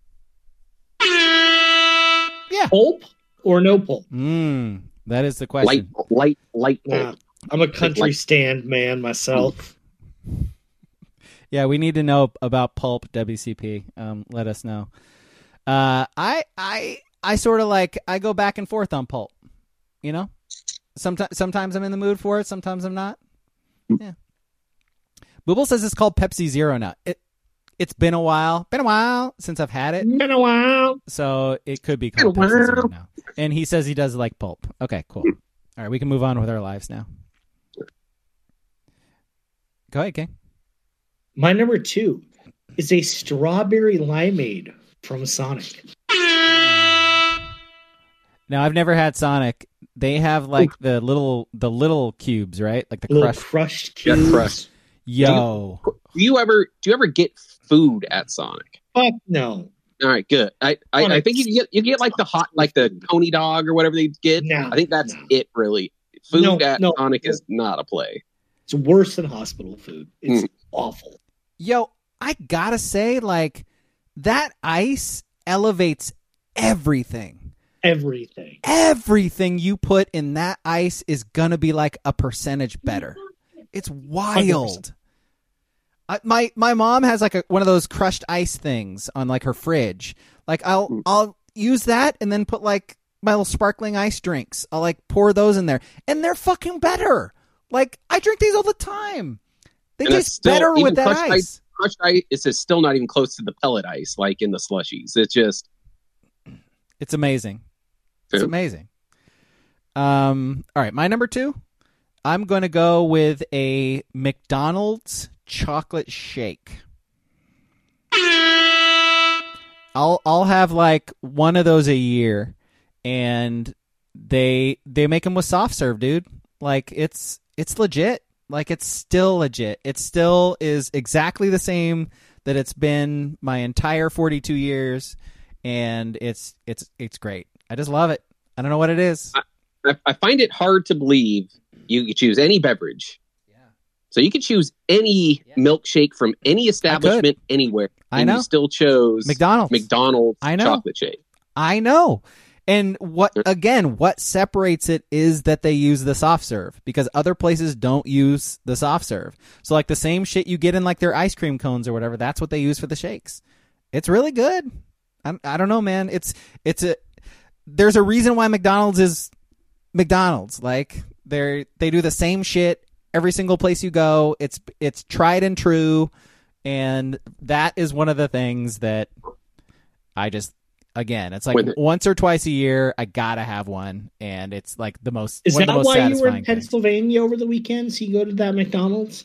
Yeah. Pulp or no pulp? Mm, that is the light, question. light, light. Yeah. I'm a country Like- stand man myself. Yeah, we need to know about pulp. W C P. Um, let us know. Uh, I, I, I sort of like I go back and forth on pulp. You know, sometimes sometimes I'm in the mood for it. Sometimes I'm not. Yeah. Booble says it's called Pepsi Zero now. It it's been a while, been a while since I've had it, Been a while. so it could be Been a called Pepsi Zero while. now. And he says he does like pulp. Okay, cool. All right, we can move on with our lives now. Go ahead, King. My number two is a strawberry limeade from Sonic. Now I've never had Sonic. They have like the little the little cubes, right? Like the Little crushed. crushed Yeah, cubes. crushed. Yo, Do you ever do you ever get food at Sonic? Fuck no. All right, good. I, I, I think you get you get like the hot like the Coney dog or whatever they get. No, I think that's no. it really. Food No, at no. Sonic is not a play. It's worse than hospital food. It's Mm. awful. yo, I gotta say, like that ice elevates everything. Everything. Everything you put in that ice is gonna be like a percentage better. It's wild. one hundred percent. I, my my mom has like a, one of those crushed ice things on like her fridge. Like I'll Mm. I'll use that and then put like my little sparkling ice drinks. I'll like pour those in there, and they're fucking better. Like I drink these all the time. They And it's taste still- better even with that crushed ice. ice- Crushed ice is just still not even close to the pellet ice like in the slushies. It's just It's amazing. It's Yeah. amazing. Um. All right, my number two. I'm going to go with a McDonald's chocolate shake. I'll I'll have like one of those a year, and they they make them with soft serve, dude. Like it's it's legit. Like it's still legit. It still is exactly the same that it's been my entire forty-two years, and it's it's it's great. I just love it. I don't know what it is. I, I find it hard to believe you could choose any beverage. Yeah. So you could choose any Yeah. milkshake from any establishment anywhere, I and know. you still chose McDonald's. McDonald's I know. chocolate shake. I know. And what again, what separates it is that they use the soft serve, because other places don't use the soft serve. So like the same shit you get in like their ice cream cones or whatever, that's what they use for the shakes. It's really good. I I don't know, man. It's it's a there's a reason why McDonald's is McDonald's. Like they're they do the same shit every single place you go. It's it's tried and true, and that is one of the things that I just again, it's like When- once or twice a year I gotta have one, and it's like the most Is one of that the most why you were satisfying in things. Pennsylvania over the weekend? So you go to that McDonald's?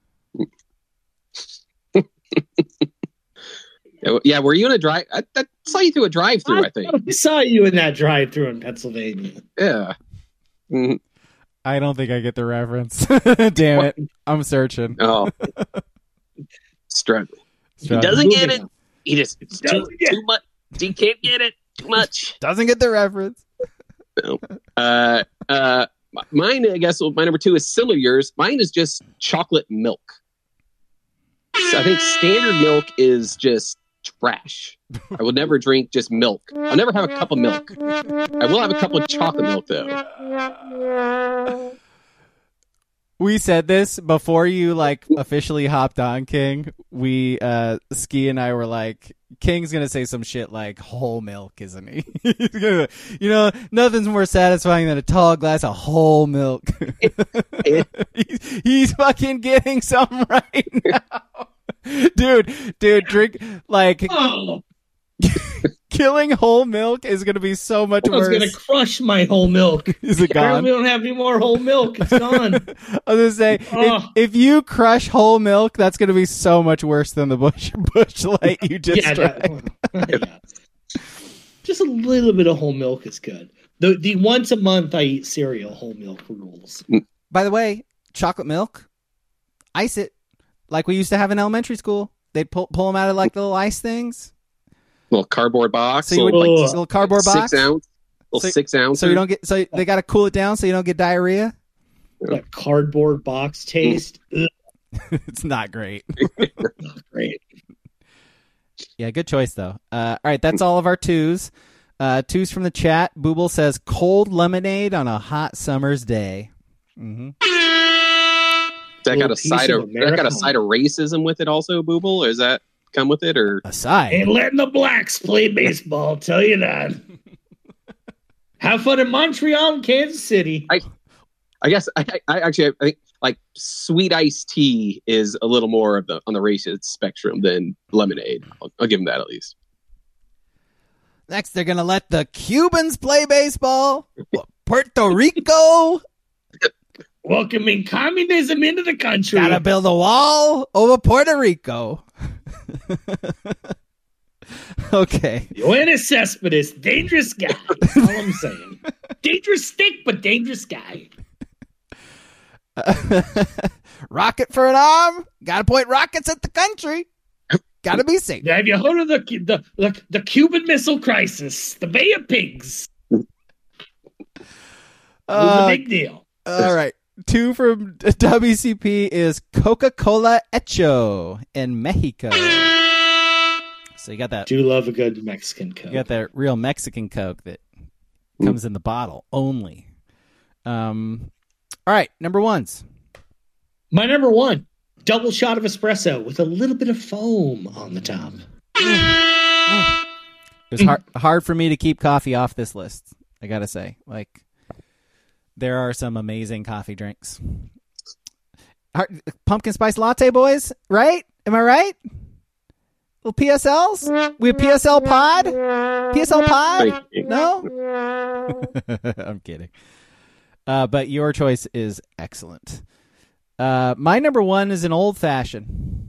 Yeah, were you in a drive? I, I saw you through a drive-through. I think. I saw you in that drive-through in Pennsylvania. Yeah. Mhm. I don't think I get the reference. Damn it, I'm searching. Oh, struggling. He Struggling. doesn't get Moving it. on. He just it's too, Doesn't get too much. He can't get it. Too much. Doesn't get the reference. Uh, uh, mine, I guess, my number two is similar to yours. Mine is just chocolate milk. So I think standard milk is just trash. I will never drink just milk. I'll never have a cup of milk. I will have a cup of chocolate milk, though. We said this before you like officially hopped on, King. We uh Ski and I were like, King's gonna say some shit like whole milk, isn't he? He's gonna, you know, nothing's more satisfying than a tall glass of whole milk. he's, he's fucking getting some right now. Dude, dude, drink like Oh, killing whole milk is gonna be so much I was worse. going to crush my whole milk. Is it Apparently gone? we don't have any more whole milk. It's gone. I was gonna say, if, Oh. if you crush whole milk, that's gonna be so much worse than the bush bush light you just yeah, drank. that- yeah. Just a little bit of whole milk is good. The the once a month I eat cereal, whole milk rules. By the way, chocolate milk, ice it like we used to have in elementary school. They'd pull pull them out of like the little ice things, Little cardboard box. so you would little, Ugh. little cardboard six box, ounce. Little So- six ounce. so you don't get. So they got to cool it down so you don't get diarrhea. That cardboard box taste. Ugh, It's not great. not great. Yeah, good choice though. Uh, all right, that's all of our twos. Uh, twos from the chat. Booble says cold lemonade on a hot summer's day. Mm-hmm. That got Little a piece side of of that got a America. side of racism with it also, Booble? Or does that come with it, or Aside. Ain't letting the blacks play baseball, tell you that. Have fun in Montreal and Kansas City. I- I guess I, I actually I think like sweet iced tea is a little more of the on the racist spectrum than lemonade. I'll, I'll give them that at least. Next, they're gonna let the Cubans play baseball. Puerto Rico Welcoming communism into the country. gotta build a wall over Puerto Rico. Okay. Yoenis Cespedes, dangerous guy. That's all I'm saying. Dangerous stick, but dangerous guy. Rocket for an arm. Gotta point rockets at the country. Gotta be safe. Have you heard of the the the, the Cuban Missile Crisis? The Bay of Pigs. It was Uh, a big deal. all right. Two from W C P is Coca-Cola Hecho in Mexico. So you got that. Do love a good Mexican Coke. You got that real Mexican Coke that comes in the bottle only. Um. All right, number ones. My number one, double shot of espresso with a little bit of foam on the top. It was hard hard for me to keep coffee off this list. I gotta say, like, there are some amazing coffee drinks. Hard, pumpkin spice latte, boys. Right? Am I right? Little P S Ls. We have P S L pod. P S L pod. No. I'm kidding. Uh, but your choice is excellent. Uh, my number one is an old fashioned.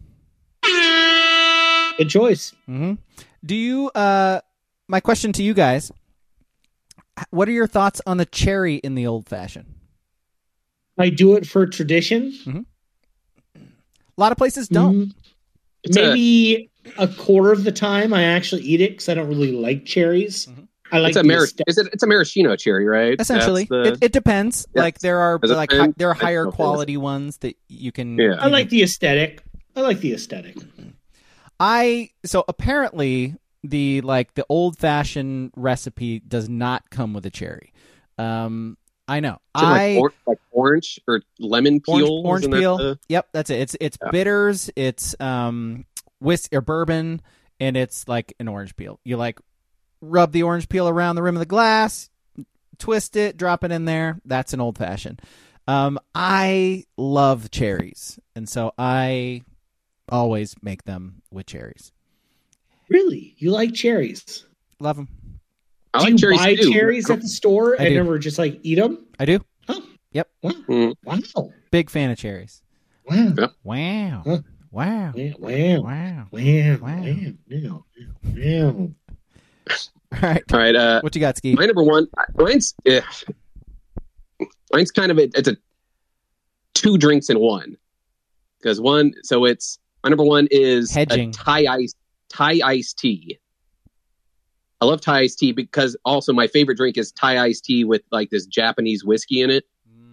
Good choice. Mm-hmm. Do you? Uh, my question to you guys: what are your thoughts on the cherry in the old fashioned? I do it for tradition. A lot of places don't. Mm, It's a- Maybe a, quarter of the time I actually eat it because I don't really like cherries. Mhm. I like It's a the mar- aesthetic. is it, it's a maraschino cherry, right? Essentially, That's the- it, it depends. Yes. Like there are Has it like been? hi- there are I don't higher know if it is. quality ones that you can. Yeah. you I like can- the aesthetic. I like the aesthetic. I so apparently the like the old fashioned recipe does not come with a cherry. Um, I know. Is it like, I or, like orange or lemon orange, peel. orange Isn't that peel. the- Yep, that's it. It's it's Yeah. bitters. It's um whiskey or bourbon, and it's like an orange peel. You like rub the orange peel around the rim of the glass, twist it, drop it in there. That's an old fashioned. Um, I love cherries, and so I always make them with cherries. Really? You like cherries? Love them. I do like you cherries buy too. cherries at the store I and do. never just like eat them? I do. Oh. Yep. Wow. Mm. Wow. Big fan of cherries. Wow. Yeah. Wow. Huh. Wow. Wow. Wow. Wow. Wow. Wow. Wow. Wow. All right. All right. Uh, What you got, Ski? my number one. Mine's. eh, mine's kind of a. It's a two drinks in one. Because one, so it's my number one is Hedging. a Thai ice Thai iced tea. I love Thai iced tea because also my favorite drink is Thai iced tea with like this Japanese whiskey in it.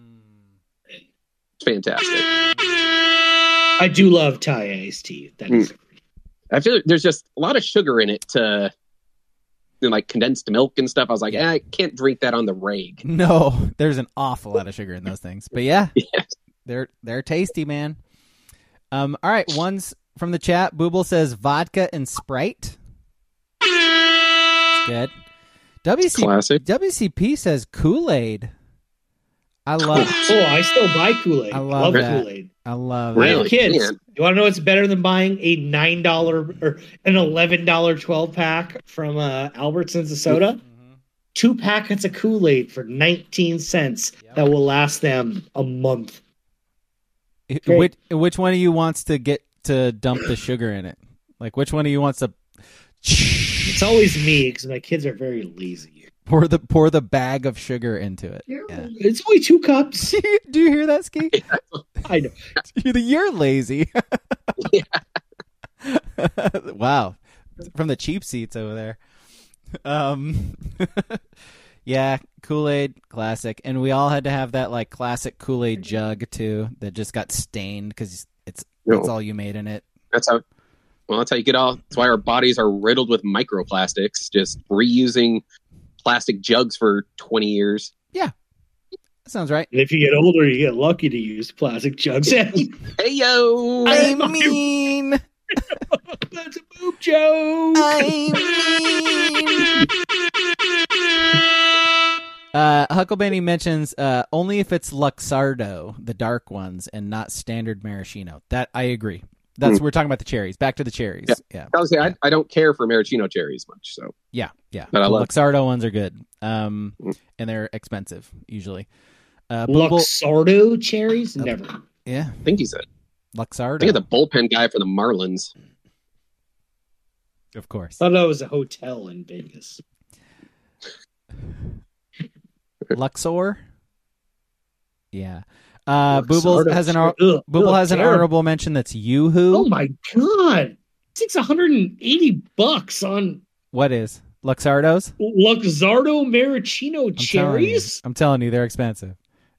It's fantastic. I do love Thai iced tea. That is I feel like there's just a lot of sugar in it to you know, like condensed milk and stuff. I was like, eh, I can't drink that on the reg. No, there's an awful lot of sugar in those things. But yeah, Yes. they're they're tasty, man. Um, all right, one's from the chat. Booble says vodka and Sprite. It's good. W C Classic. W C P says Kool-Aid. I love Oh, I still buy Kool-Aid. I love that. Kool-Aid. I love I that. have Really? kids. Man. You want to know what's better than buying a nine dollar or an eleven dollar twelve pack from uh, Albertsons of soda? Mhm. Two packets of Kool-Aid for nineteen cents Yep. that will last them a month. It- Great. Which which one of you wants to get to dump the sugar in it? Like which one of you wants to It's always me because my kids are very lazy. pour the pour the bag of sugar into it? Yeah. It's only two cups. Do you hear that, Ski? I know. You're lazy. Yeah. Wow. From the cheap seats over there. Um yeah, Kool-Aid, classic. And we all had to have that like classic Kool-Aid jug too that just got stained because it's that's No. all you made in it. That's how. Well, that's how you get all. That's why our bodies are riddled with microplastics. Just reusing plastic jugs for twenty years. That sounds right. And if you get older, you get lucky to use plastic jugs. That's Hey yo! I mean, a boob joke. I mean. Uh, Huckleberry mentions uh, only if it's Luxardo, the dark ones, and not standard maraschino. That I agree. That's Mm. we're talking about the cherries. Back to the cherries. Yeah. Yeah, I was say, yeah. I, I don't care for maraschino cherries much, so yeah, yeah. But I The love- Luxardo ones are good, um, Mm. and they're expensive usually. Uh, Booble- Luxardo cherries? Never. yeah, I think he's a I Luxardo, think it's a bullpen guy for the Marlins. of course. I thought that was a hotel in Vegas. Luxor. Yeah. Uh, Booble Luxardo has an cher- hon- ugh, Booble ugh, has an terrible. honorable mention. That's Yoo-Hoo. Oh my god! It's one hundred eighty bucks on What is Luxardos? Luxardo maraschino I'm telling you. cherries. I'm telling you, they're expensive.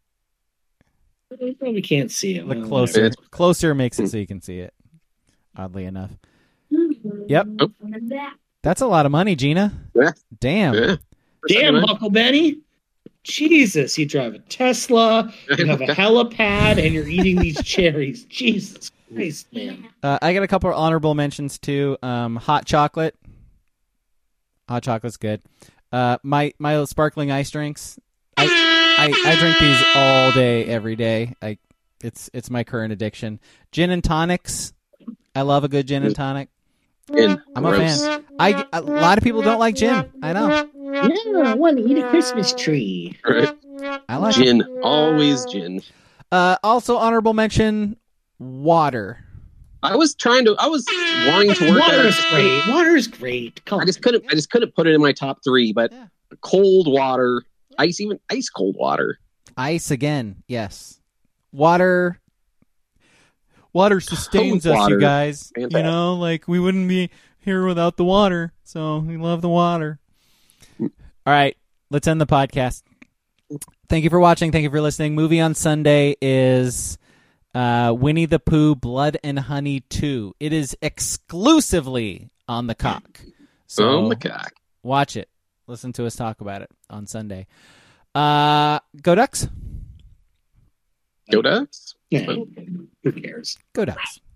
I probably can't see it. Look Well, closer. It's- Closer makes it so you can see it. Oddly enough. Yep. That's a lot of money, Gina. Yeah. Damn. Yeah. Damn, Uncle Benny. Jesus, you drive a Tesla, you have a helipad, and you're eating these cherries. Jesus Christ, man. Uh, I got a couple of honorable mentions too. Um, hot chocolate. Hot chocolate's good. Uh, my my sparkling ice drinks. I, I I drink these all day, every day. I it's it's my current addiction. Gin and tonics. I love a good gin and tonic. And I'm a gross. fan. I a lot of people don't like gin. I know. Yeah, I want to eat a Christmas tree. Right. I like it. Gin, always gin. Uh, also honorable mention water. I was trying to. I was wanting to work. Water at is great. Water is great. Come I on. just couldn't. I just couldn't put it in my top three. But Yeah. cold water, ice, even ice cold water. Ice again. Yes. Water. Water sustains Cold us, water. you guys. Fantastic. You know, like we wouldn't be here without the water. So we love the water. All right, let's end the podcast. Thank you for watching. Thank you for listening. Movie on Sunday is uh, Winnie the Pooh Blood and Honey two. It is exclusively on the cock. So oh my god! watch it. Listen to us talk about it on Sunday. Uh, go Ducks. Go Ducks. Yeah, who cares? Go Ducks.